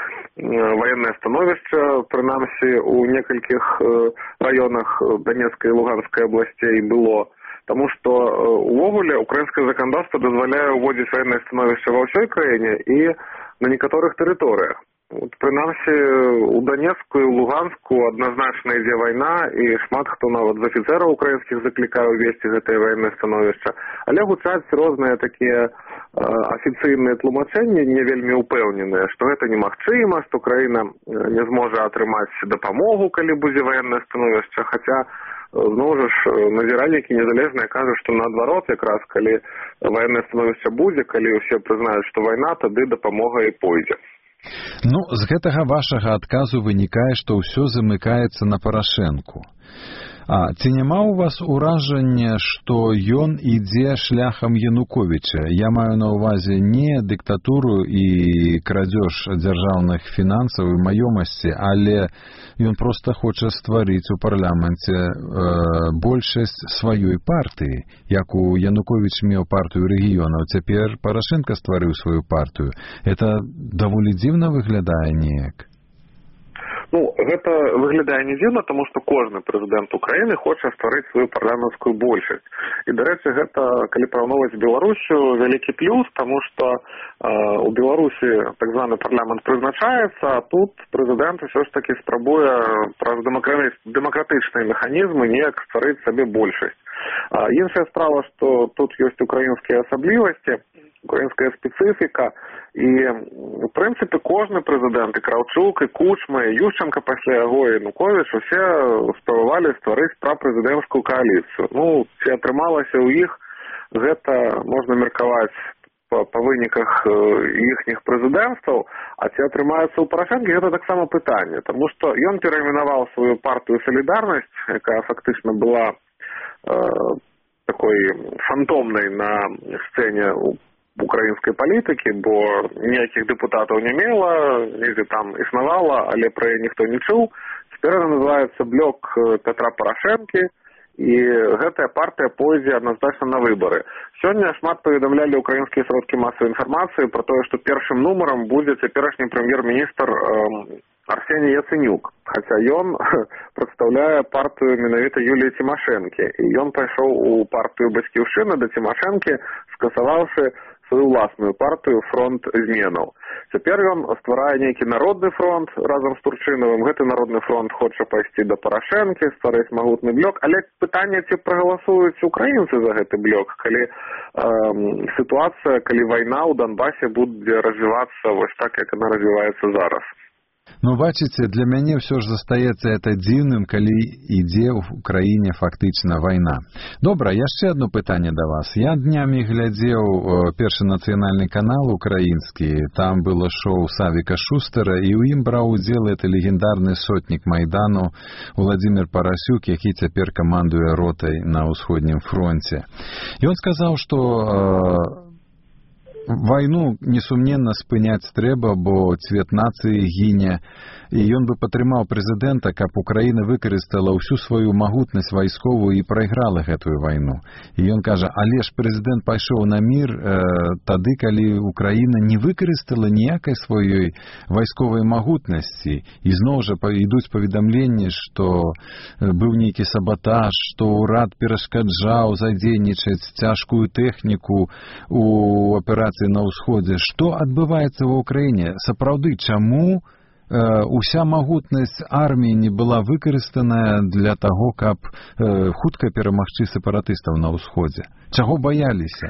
военное становішча, прынамсі у некалькіх раёнах Донецкай і Луганскай абласцей было. Таму што увогуле украінскае заканадаўства дазваляе ўводзіць военное становішча ва ўсёй краіне і на некаторых тэрыторыях. Прынамсі, у Донецку і ў Луганску адназначна ідзе вайна, і шмат хто нават з афіцэраў украінскіх заклікае ўвесці гэтае военное становішча. Але гучаць розныя такія афіцыйныя тлумачэнні, не вельмі ўпэўненыя, што гэта немагчыма, што краіна не зможа атрымаць дапамогу, калі будзе военное становішча, хаця зноў жа назіральнікі незалежныя кажуць, што наадварот, якраз калі военное становішча будзе, калі ўсе прызнаюць, што вайна, тады дапамога і пойдзе. Ну, з гэтага вашага адказу вынікае, што ўсё замыкаецца на Парашэнку. Ці няма ў вас уражання, што ён ідзе шляхам Януковіча? Я маю на ўвазе не дыктатуру і крадзеж дзяржаўных фінансаў і маёмасці, але ён проста хоча стварыць у парламенце большасць сваёй партыі. Як у Януковіч меў партыю рэгіёнаў, цяпер Парашенка стварыў сваю партыю. Это даволі дзіўна выглядае неяк. Гэта выглядае не дзіўна, таму што кожны прэзідэнт Украіны хоча стварыць сваю парламенцкую большасць. І, дарэчы, гэта, калі параўноўваць з Беларусю, вялікі плюс, таму што у Беларусі так званы парламент прызначаецца, а тут прэзідэнт усё ж такі спрабуе праз дэмакратычныя механізмы неяк стварыць сабе большасць. Іншая справа, што тут ёсць украінскія асаблівасці, украінская спецыфіка, і, в прынцыпе, кожны прэзідэнт, і Краўчук, і Кучма, і Ющенко пасля яго, і Януковіч, усе спрабавалі стварыць прапрэзідэнцкую кааліцыю. Ці атрымалася ў іх, гэта можна меркаваць па выніках іхніх прэзідэнцтваў, а ці атрымаецца ў Парашэнкі, гэта таксама пытанне, таму што ён перайменаваў сваю партыю «Салідарнасць», якая фактычна была такой фантомнай на сцэне украінскай палітыкі, бо ніякіх дэпутатаў не мела, недзе там існавала, але пра яе ніхто не чуў. Цяпер яна называецца «Блок Петра Парашэнкі», і гэтая партыя пойдзе адназначна на выбары. Сёння шмат паведамлялі украінскія сродкі масавай інфармацыі пра тое, што першым нумарам будзе цяперашні прэм'ер-міністр Арсеній Яценюк, хаця ён прадстаўляе партыю менавіта Юліі Цімашэнкі, і ён пайшоў у партыю «Бацькіўшчына» да Цімашэнкі, скасаваўшы сваю ўласную партыю «Фронт зменаў». Цяпер ён стварае нейкі народны фронт разам з Турчынавым. Гэты народны фронт хоча пайсці да Парашэнкі, стварыць магутны блок, але пытанне, ці прагаласуюць украінцы за гэты блок, калі сітуацыя, калі вайна ў Донбасе будзе развівацца вось так, як яна развіваецца зараз. Бачыце, для мяне ўсё ж застаецца это дзіўным, калі ідзе ў краіне фактычна вайна. Добра, яшчэ одно пытанне да вас. Я днямі глядзеў першы нацыянальны канал украінскі, там было шоу Савіка Шустера, і ў ім браў удзел это легендарны сотнік Майдану Владзімір Парасюк, які цяпер камандуе ротай на ўсходнім фронце. І он сказаў, што вайну, несумненна, спыняць трэба, бо цвет нацыі гіне, і ён бы падтрымаў прэзідэнта, каб Украіна выкарыстала ўсю сваю магутнасць вайсковую і прайграла гэтую вайну. І ён кажа, але ж прэзідэнт пайшоў на мір тады, калі Украіна не выкарыстала ніякай сваёй вайсковай магутнасці. І зноў жа ідуць паведамленні, што быў нейкі сабатаж, што ўрад перашкаджаў задзейнічаць цяжкую тэхніку у аперацыі на ўсходзе. Што адбываецца ва ўкраіне? Сапраўды, чаму уся магутнасць арміі не была выкарыстаная для таго, каб хутка перамагчы сепаратыстаў на ўсходзе? Чаго баяліся?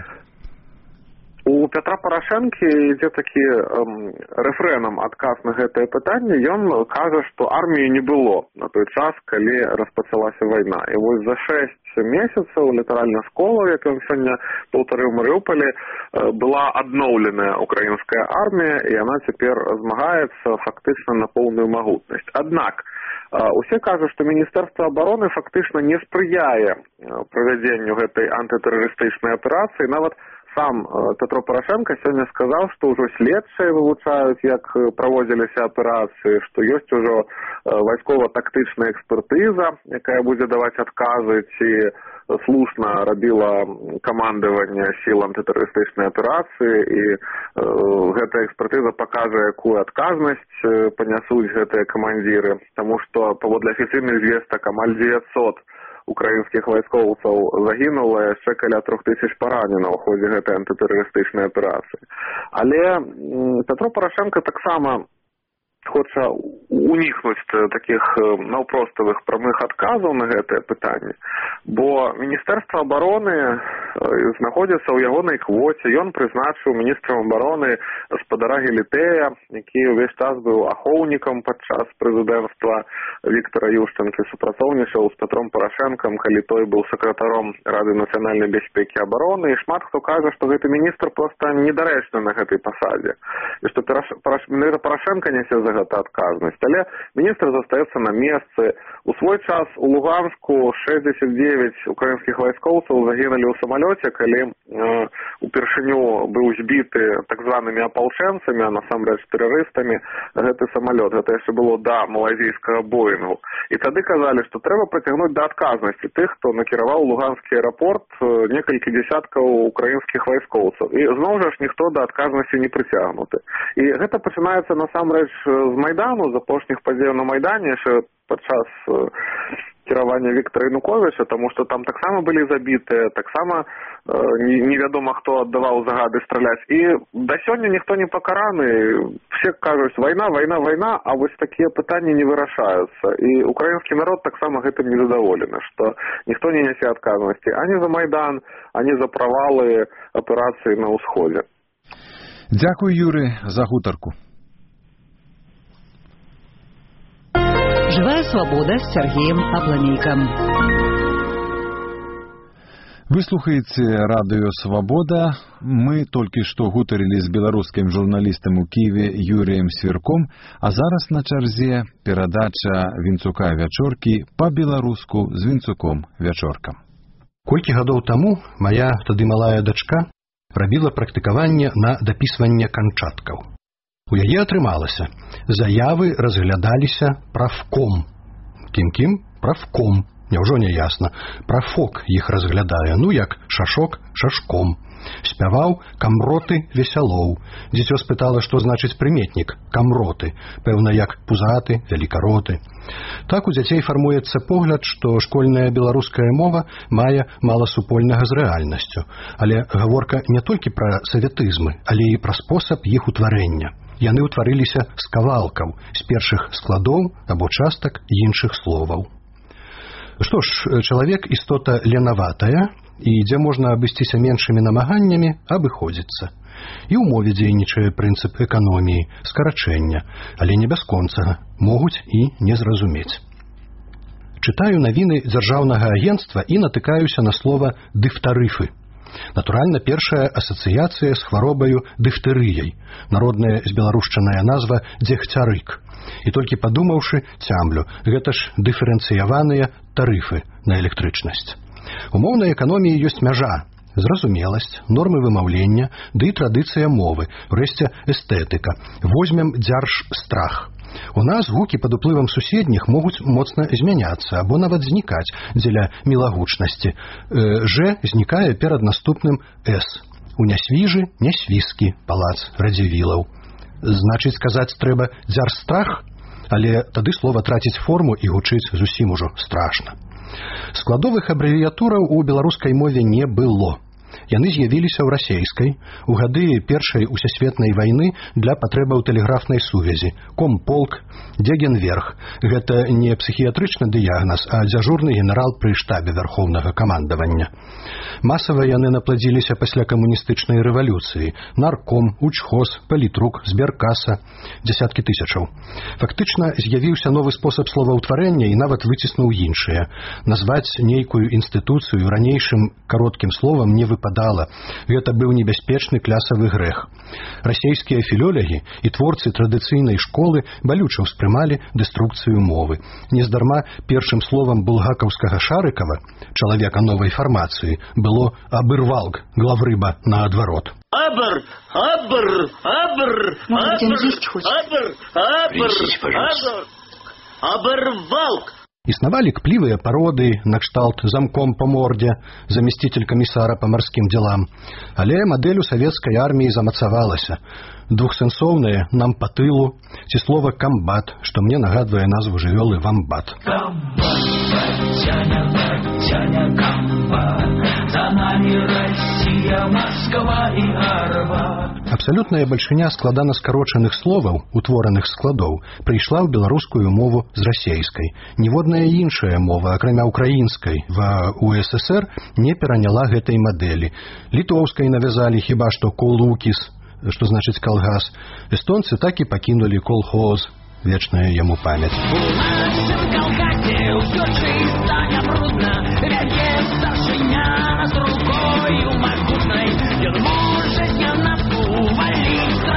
У Петра Парашэнкі ідзе такі рэфрэнам адказ на гэтае пытанне. Ён кажа, што арміі не было на той час, калі распачалася вайна. І вось за 6 месяцаў, літаральна з колаў, як ён сёння паўтарыў Марыуполі, была адноўленая украінская армія, і яна цяпер змагаецца фактычна на поўную магутнасць. Аднак, усе кажуць, што Міністэрства абароны фактычна не спрыяе правядзенню гэтай антытэрарыстычнай аперацыі. Нават сам Петро Парашенко сёння сказаў, што ўжо следчыя вывучаюць, як праводзіліся аперацыі, што ёсць ужо вайскова-тактычная экспертыза, якая будзе даваць адказы, ці слушна рабіла камандаванне сіл антытэрарыстычнай аперацыі, і гэтая экспертыза пакажа, якую адказнасць панясуць гэтыя камандзіры, таму што паводле афіцыйных звестак амаль 900 украінскіх вайскоўцаў загінула, яшчэ каля 3000 паранена ў ходзе гэтай антытэрарыстычнай аперацыі. Але Петро Парашенко таксама хоча уникнуць такіх наўпроставых прамых адказаў на гэтае пытанне, бо Міністэрства абароны знаходзіцца ў ягонай квоце. Ён прызначыў міністрам абароны гаспадара Гелітэя, які ўвесь час быў ахоўнікам падчас прэзідэнцтва Віктора Ющенкі, супрацоўнічаў з Петром Парашэнкам, калі той быў сакратаром Рады нацыянальнай бяспекі і абароны, і шмат хто кажа, што гэты міністр проста недарэчны на гэтай пасадзе. і што менавіта Парашенка нясе за гэта адказнасць. Але міністр застаецца на месцы. У свой час у Луганску 69 украінскіх вайскоўцаў загінулі ў самалёце, калі упершыню быў збіты так званымі апалчэнцамі, а насамрэч тэрарыстамі гэты самалёт. Гэта яшчэ было да малайзійскага Боінгу. І тады казалі, што трэба прыцягнуць да адказнасці тых, хто накіраваў Луганскі аэрапорт некалькі дзесяткаў украінскіх вайскоўцаў. І зноў жа ж ніхто да адказнасці не прыцягнуты. І гэта пачынаецца насамрэч з Майдану, з апошніх падзеяў на Майдане, яшчэ падчас кіравання Віктора Януковіча, таму што там таксама былі забітыя, таксама невядома хто аддаваў загады страляць. І да сёння ніхто не пакараны. Все кажуць, вайна, вайна, вайна, а вось такія пытанні не вырашаюцца. І украінскі народ таксама гэтым незадаволены, што ніхто не нясе адказнасці ані за Майдан, ані за правалы аперацыі на ўсходзе. Дзякуй, Юры, за гутарку. «Живая свобода» с Сергеем Абламейком. Вы слухаеце радыё «Свабода». Мы толькі што гутарылі з беларускім журналістам у Кіеве Юрыем Свірком, а зараз на чарзе перадача Вінцука вячоркі па-беларуску з Вінцуком вячоркам. Колькі гадоў таму мая тады малая дачка рабіла практыкаванне на дапісванне канчаткаў. У яе атрымалася. Заявы разглядаліся правком. Кім? Правком. Няўжо не ясна. Правфок іх разглядае, ну як шашок шашком. Спяваў камроты весялоў. Дзіцё спытала, што значыць прыметнік камроты. Пэўна, як пузаты, велікароты. Так у дзяцей фармуецца погляд, што школьная беларуская мова мае мала супольнага з рэальнасцю. Але гаворка не толькі пра саветызмы, але і пра спосаб іх утварэння. Яны ўтварыліся з кавалкаў, з першых складоў або частак іншых словаў. Што ж, чалавек істота ленаватая, і дзе можна абысціся меншымі намаганнямі, абыходзіцца. І ў мове дзейнічае прынцып эканоміі, скарачэння, але не бясконцага, могуць і не зразумець. Чытаю навіны дзяржаўнага агенцтва і натыкаюся на слова «дыфтарыфы». Натуральна, першая асацыяцыя з хваробаю дыфтэрыяй, народная збеларушчаная назва дзегцярык. І толькі падумаўшы, цямлю, гэта ж дыферэнцыяваныя тарыфы на электрычнасць. У моўнай эканоміі ёсць мяжа, зразумеласць, нормы вымаўлення, ды і традыцыя мовы, урэшце эстэтыка. Возьмем дзяржстрах. У нас гукі пад уплывам суседніх могуць моцна змяняцца або нават знікаць дзеля мілагучнасці. Ж знікае перад наступным С. У нясвіжы нясвіскі палац радзівілаў. Значыць, сказаць трэба дзяржстрах, але тады слова траціць форму і гучыць зусім ужо страшна. Складовых абрэвіятураў у беларускай мове не было. Яны з'явіліся ў расейскай у гады першай усесветнай вайны для патрэбаў тэлеграфнай сувязі. Комполк, Дегенверх. Гэта не псіхіятрычны дыягназ, а дзяжурны генерал пры штабе вярхоўнага камандавання. Масава яны напладзіліся пасля камуністычнай рэвалюцыі. Нарком, учхоз, палітрук, зберкаса. Дзясяткі тысячаў. Фактычна з'явіўся новы спосаб словаўтварэння і нават выціснуў іншыя. Назваць нейкую інстытуцыю ранейшым кароткім словам не выпадала. Гэта быў небяспечны клясавы грэх. Расейскія філолягі і творцы традыцыйнай школы балюча ўспрымалі дэструкцыю мовы. Нездарма першым словам булгакаўскага Шарыкава, чалавека новай фармацыі, было «абырвалк», главрыба наадварот. Абр, абр, абр, абырвалк. Існавалі кплівыя пароды накшталт замком по морде, заместитель камісара по марскім делам. Але мадэль у савецкай арміі замацавалася. Двухсэнсоўнае «нам па тылу» ці слова «камбат», што мне нагадвае назву жывёлы «вамбат». Абсалютная бальшыня складана скарочаных словаў, утвораных складоў, прыйшла ў беларускую мову з расейскай. Ніводная іншая мова, акрамя украінскай, ва УССР не пераняла гэтай мадэлі. Літоўскай навязалі хіба што колукіс, што значыць калгас. Эстонцы так і пакінулі колхоз. Вечная яму памяць.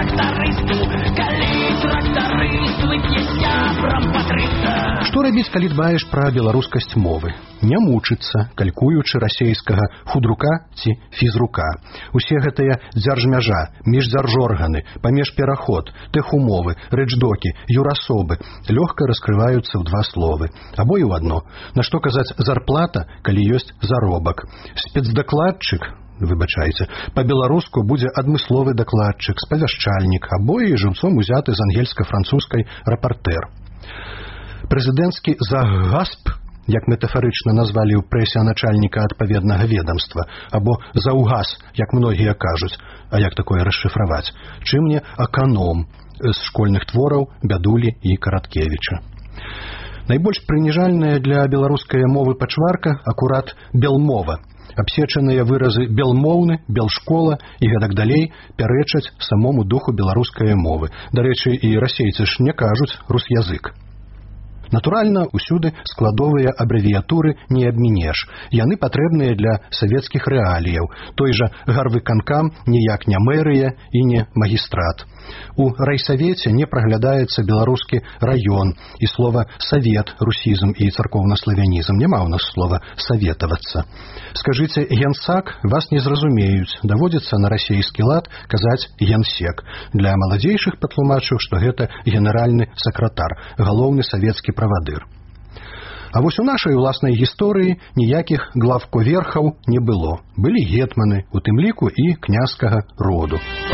Што рабіць, калі дбаеш пра беларускасць мовы? Не мучыцца, калькуючы расейскага худрука ці фізрука. Усе гэтыя дзяржмяжа, міждзяржорганы, памежпераход, тэхумовы, рэчдокі, юрасобы лёгка раскрываюцца ў два словы. Або і ў адно. На што казаць зарплата, калі ёсць заробак? Спецдакладчык, выбачайце, па-беларуску будзе адмысловы дакладчык, спавяшчальнік, або і жыўцом узяты з ангельска-французскай рапартэр. Прэзідэнцкі загасп, як метафарычна назвалі ў прэсе начальніка адпаведнага ведамства, або заўгас, як многія кажуць, а як такое расшыфраваць, чым не аканом з школьных твораў Бядулі і Караткевіча. Найбольш прыніжальная для беларускай мовы пачварка акурат белмова. Абсечаныя выразы белмоўны, белшкола і гэтак далей пярэчаць самому духу беларускай мовы. Дарэчы, і расейцы ж не кажуць русязык. Натуральна, усюды складовыя абрэвіятуры не абмінеш. Яны патрэбныя для савецкіх рэаліяў. Той жа гарвыканкам ніяк не мэрыя і не магістрат. У райсавеце не праглядаецца беларускі раён, і слова «савет», русізм і царкоўна-славянізм. Няма ў нас слова «саветавацца». Скажыце «генсак», вас не зразумеюць. Даводзіцца на расейскі лад казаць «генсек». Для маладзейшых патлумачу, што гэта генеральны сакратар, галоўны савецкі правадыр. А вось у нашай уласнай гісторыі ніякіх главковерхаў не было. Былі гетманы, у тым ліку і княскага роду.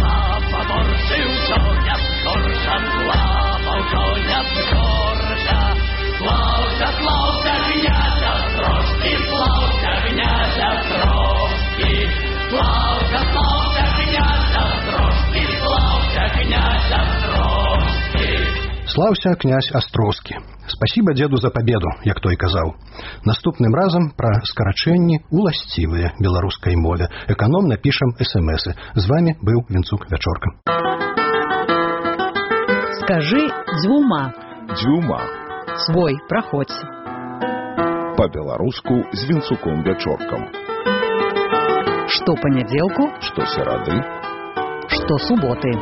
Слаўся князь Астроскі. Спасибо деду за победу, як той казаў. Наступным разам пра скарачэнні уласцівыя беларускай мове. Эканомна пішам смс-ы. З вами быў Вінцук Вячорка. Скажи дзюма. Дзюма. Свой, праходзь. По-беларуску з Вінцуком Вячоркам. Што панядзелку, што серады, што суботы.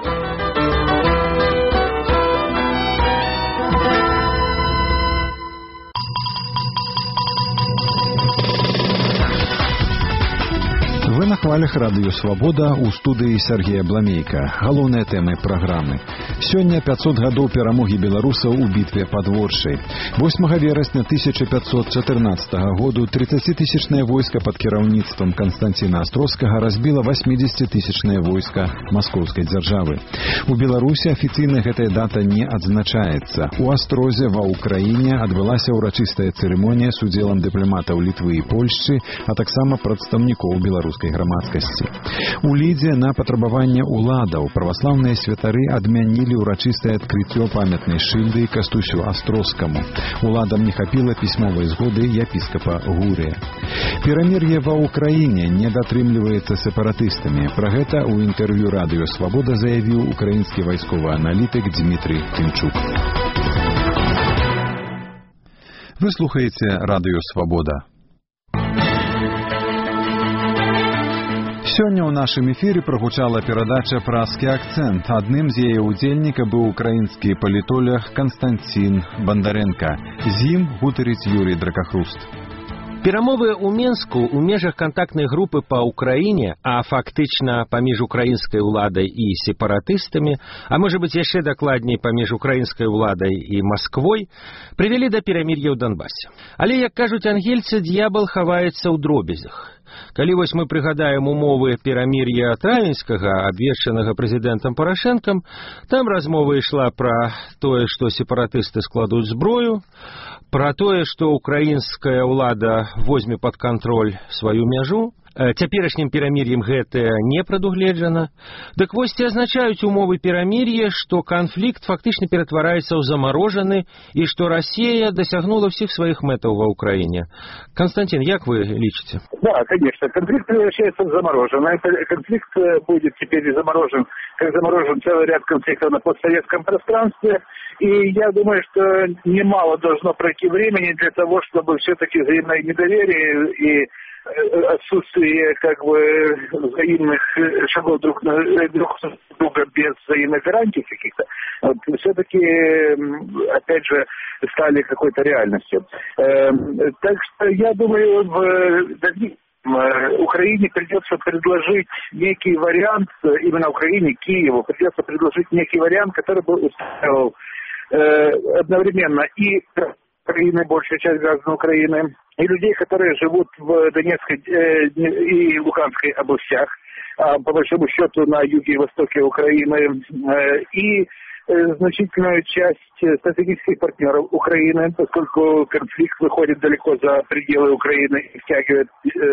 Вы на хвалях радыё «Свабода» у студыі Сергея Абламейка. Галоўныя тэмы праграмы. Сёння 500 гадоў перамогі беларусаў у бітве пад Воршай. 8 верасня 1514 году 30-тысячнае войска пад кіраўніцтвам Канстанціна Астроскага разбіла 80-тысячнае войска маскоўскай дзяржавы. У Беларусі афіцыйна гэтая дата не адзначаецца. У Астрозе ва Ўкраіне адбылася ўрачыстая цырымонія з удзелам дыпламатаў Літвы і Польшчы, а таксама прадстаўнікоў беларускай грамадскасці. У Лідзе на патрабаванне ўладаў праваслаўныя святары адмянілі урачыстае адкрыццё памятнай шыльды Кастусю Астроскаму. Уладам не хапіла пісьмовай згоды епіскапа Гурыя. Перамір'е ва Ўкраіне не датрымліваецца сепаратыстамі. Пра гэта ў інтэрв'ю радыё «Свабода» заявіў украінскі вайсковы аналітык Дмітрий Тымчук. Вы слухаеце радыё «Свабода». Сёння ў нашым эфіры прагучала перадача «Празкі акцэнт». Адным з яе ўдзельніка быў украінскі палітолог Канстанцін Бандарэнка. З ім гутарыць Юрій Дракахруст. Перамовы ў Менску ў межах кантактнай групы па Ўкраіне, а фактычна паміж украінскай уладай і сепаратыстамі, а можа быць яшчэ дакладней паміж украінскай уладай і Масквой, прывялі да перамір'я ў Донбасе. Але, як кажуць ангельцы, д'ябал хаваецца ў дробязях. Калі вось мы прыгадаем умовы перамір'я травеньскага, абвешчанага прэзідэнтам Парашэнкам, там размова ішла пра тое, што сепаратысты складуць зброю, пра тое, што украінская ўлада возьме пад кантроль сваю мяжу. Цяперашнім перамір'ем гэта не прадугледжана. Дык вось ці азначаюць умовы перамір'я, што канфлікт фактычна ператвараецца ў замарожаны і што Россия дасягнула всех своих мэтаў ва Украине. Константин, як вы лічыце? Да, конечно. Конфликт превращается в замороженный. Конфликт будет теперь заморожен, как заморожен целый ряд конфликтов на постсоветском пространстве. И я думаю, что немало должно пройти времени для того, чтобы все-таки взаимное недоверие и отсутствие взаимных шагов друг друга без взаимных гарантий каких-то, все-таки, опять же, стали какой-то реальностью. Так что я думаю, Украине придется предложить некий вариант, именно Украине, Киеву, придется предложить некий вариант, который бы устраивал одновременно и Украины, большая часть граждан Украины, и людей, которые живут в Донецкой и Луганской областях, по большому счету на юге и востоке Украины, и значительную часть стратегических партнеров Украины, поскольку конфликт выходит далеко за пределы Украины и втягивает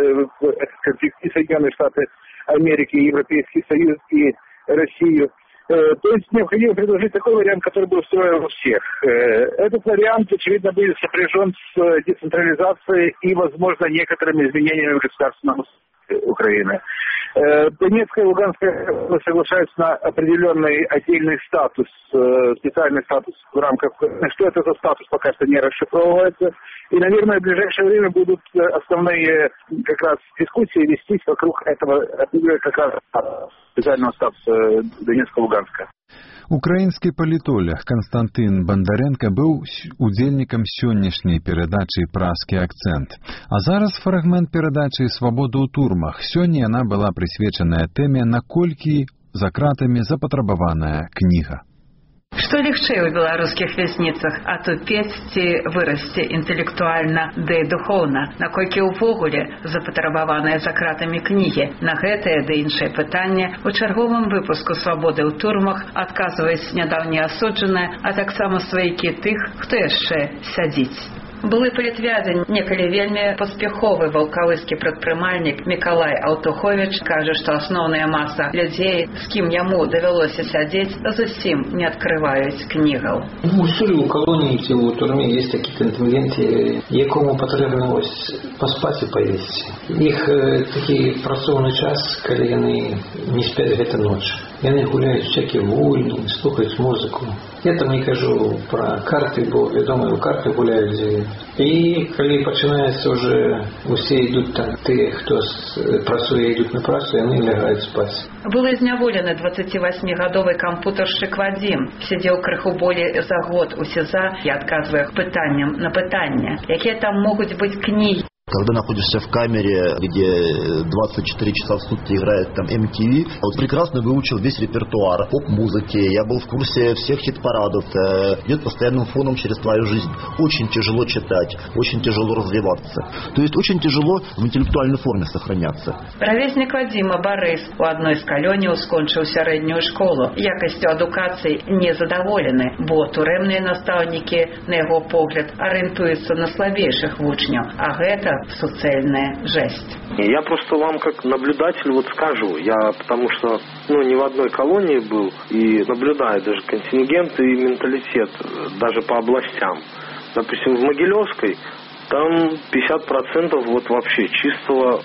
в этот конфликт и Соединенные Штаты Америки, и Европейский Союз, и Россию. То есть необходимо предложить такой вариант, который бы устроил всех. Этот вариант, очевидно, будет сопряжен с децентрализацией и, возможно, некоторыми изменениями в государственном Украины. Донецкая и Луганская соглашаются на определенный отдельный статус, специальный статус в рамках... Что это за статус, пока что не расшифровывается. И, наверное, в ближайшее время будут основные как раз дискуссии вестись вокруг этого как раз специального статуса Донецка-Луганска. Украінскі палітолог Константин Бондаренко быў удзельнікам сённяшняй перадачы «Празкі акцэнт». А зараз фрагмент перадачы «Свабода ў турмах». Сёння яна была прысвечаная тэме «Наколькі за кратамі запатрабаваная кніга». Што лягчэй у беларускіх вязніцах атупець ці вырасці інтэлектуальна ды духоўна, наколькі ўвогуле запатрабаваныя за кратамі кнігі. На гэтае ды іншае пытанне у чарговым выпуску «Свабоды ў турмах» адказваюць нядаўне асуджаныя, а таксама сваякі тых, хто яшчэ сядзіць. Былы палітвязень, некалі вельмі паспяховы валкавыскі прадпрымальнік Мікалай Аўтуховіч кажа, што асноўная маса людзей, з кім яму давялося сядзець, зусім не адкрываюць кнігаў. Усюль у калоніі ці ў турме ёсць такі кантынгент, якому патрэбна паспаць і паесці. Іх такі працоўны час, калі яны не спяць гэта ноч. Яны гуляюць всякія гульні, слухаюць музыку. Я там не кажу про карты, бо вядома, у карты гуляюць. І калі пачынаецца уже усе ідуць там, тыя, хто працуе, ідуць на працу, яны лягаюць спаць. Былы зняволены 28-гадовы кампутаршчык Вадзім сядзеў крыху болей за год у СІЗА і адказвае пытанням на пытанне, якія там могуць быць кнігі. Когда находишься в камере, где 24 часа в сутки играет там MTV, вот прекрасно выучил весь репертуар поп-музыки, я был в курсе всех хит-парадов, идет постоянным фоном через твою жизнь. Очень тяжело читать, очень тяжело развиваться. То есть очень тяжело в интеллектуальной форме сохраняться. Равеснік Вадзіма Барыс у адной з калоніў скончыў сярэднюю школу. Якасцю адукацыі незадаволены, бо турэмныя настаўнікі, на яго погляд, арыентуюцца на слабейшых вучняў, а гэта социальная жесть. Я просто вам как наблюдатель скажу, потому что не в одной колонии был и наблюдаю даже контингент и менталитет даже по областям. Допустим, в Могилевской там 50% вообще чистого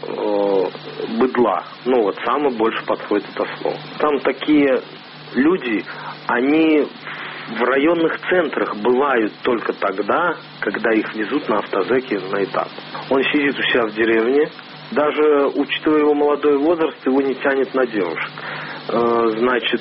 быдла. Самое больше подходит это слово. Там такие люди, они в районных центрах бывают только тогда, когда их везут на автозеке на этап. Он сидит у себя в деревне, даже учитывая его молодой возраст, его не тянет на девушек. Значит,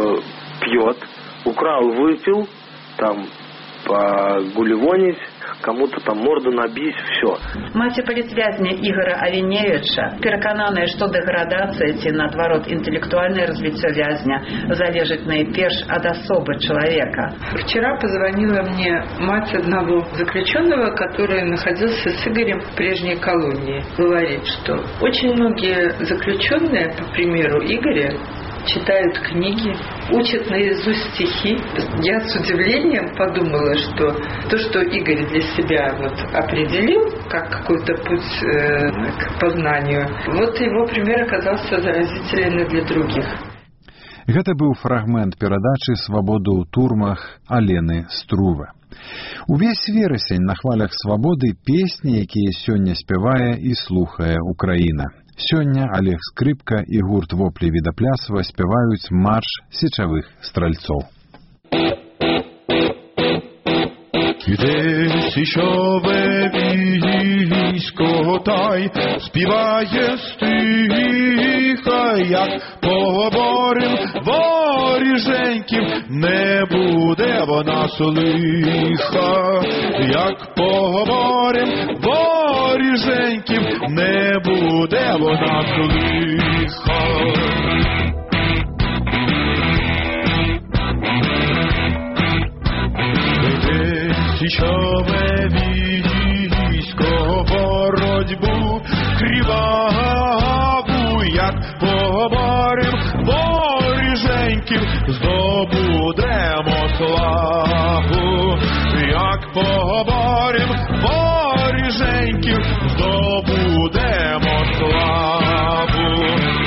пьет, украл, выпил, там погулевонить, кому-то там морду набить, все. Маці палітвязня Ігора Аліневіча перакананая, што дэградацыя ці, наадварот, интеллектуальное развитие вязня залежит наиперш от особы человека. Вчера позвонила мне мать одного заключенного, который находился с Игорем в прежней колонии. Говорит, что очень многие заключенные, по примеру Игоря, читают книги, учат наизусть стихи. Я с удивлением подумала, что то, что Игорь для себя определил как какой-то путь к познанию, его пример оказался заразителен и для других. Гэта быў фрагмент перадачы «Свабоду ў турмах» Алены Струве. Увесь верасень на хвалях свабоды песні, якія сёння спявае і слухае Украіна. Сёння Олег Скрипка і гурт «Воплі Відаплясова» спяваюць марш сечавых стральцоў. Десь військове військо та й співає стиха, як поговорим воріженьків, не буде вона лиха. Як поговорим воріженьків, не буде вона лиха. Січове військо боротьбу криваву, як поговорим воріженьків, здобудемо славу. Як поговорим воріженьків, здобудемо славу.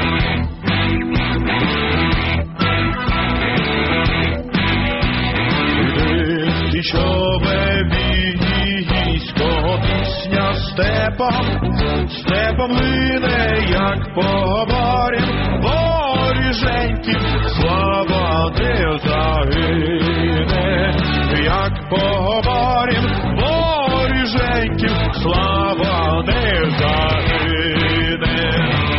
Січове військо, пісня степом лине, як поговорим воріженьків, слава не загине. Як поговорим воріженьків, слава не загине.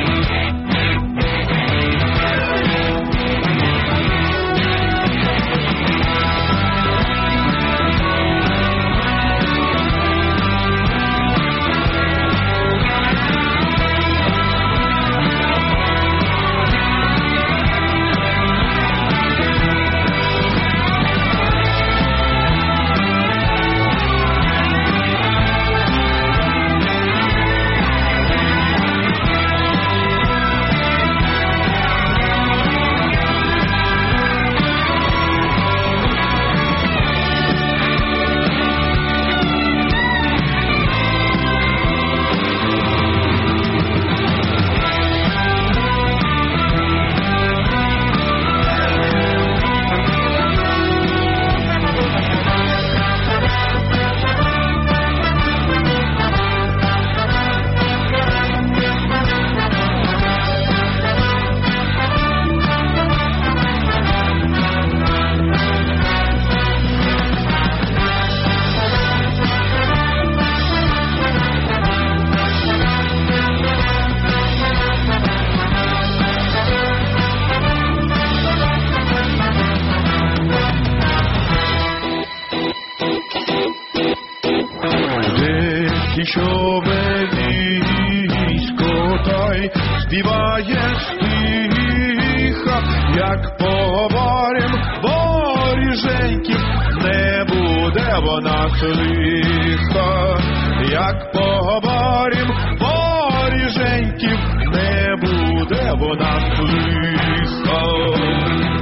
Січове військо та й співає стиха, як поговорим воріженьків, не буде вона лиха. Як поговорим воріженьків, не буде вона лиха.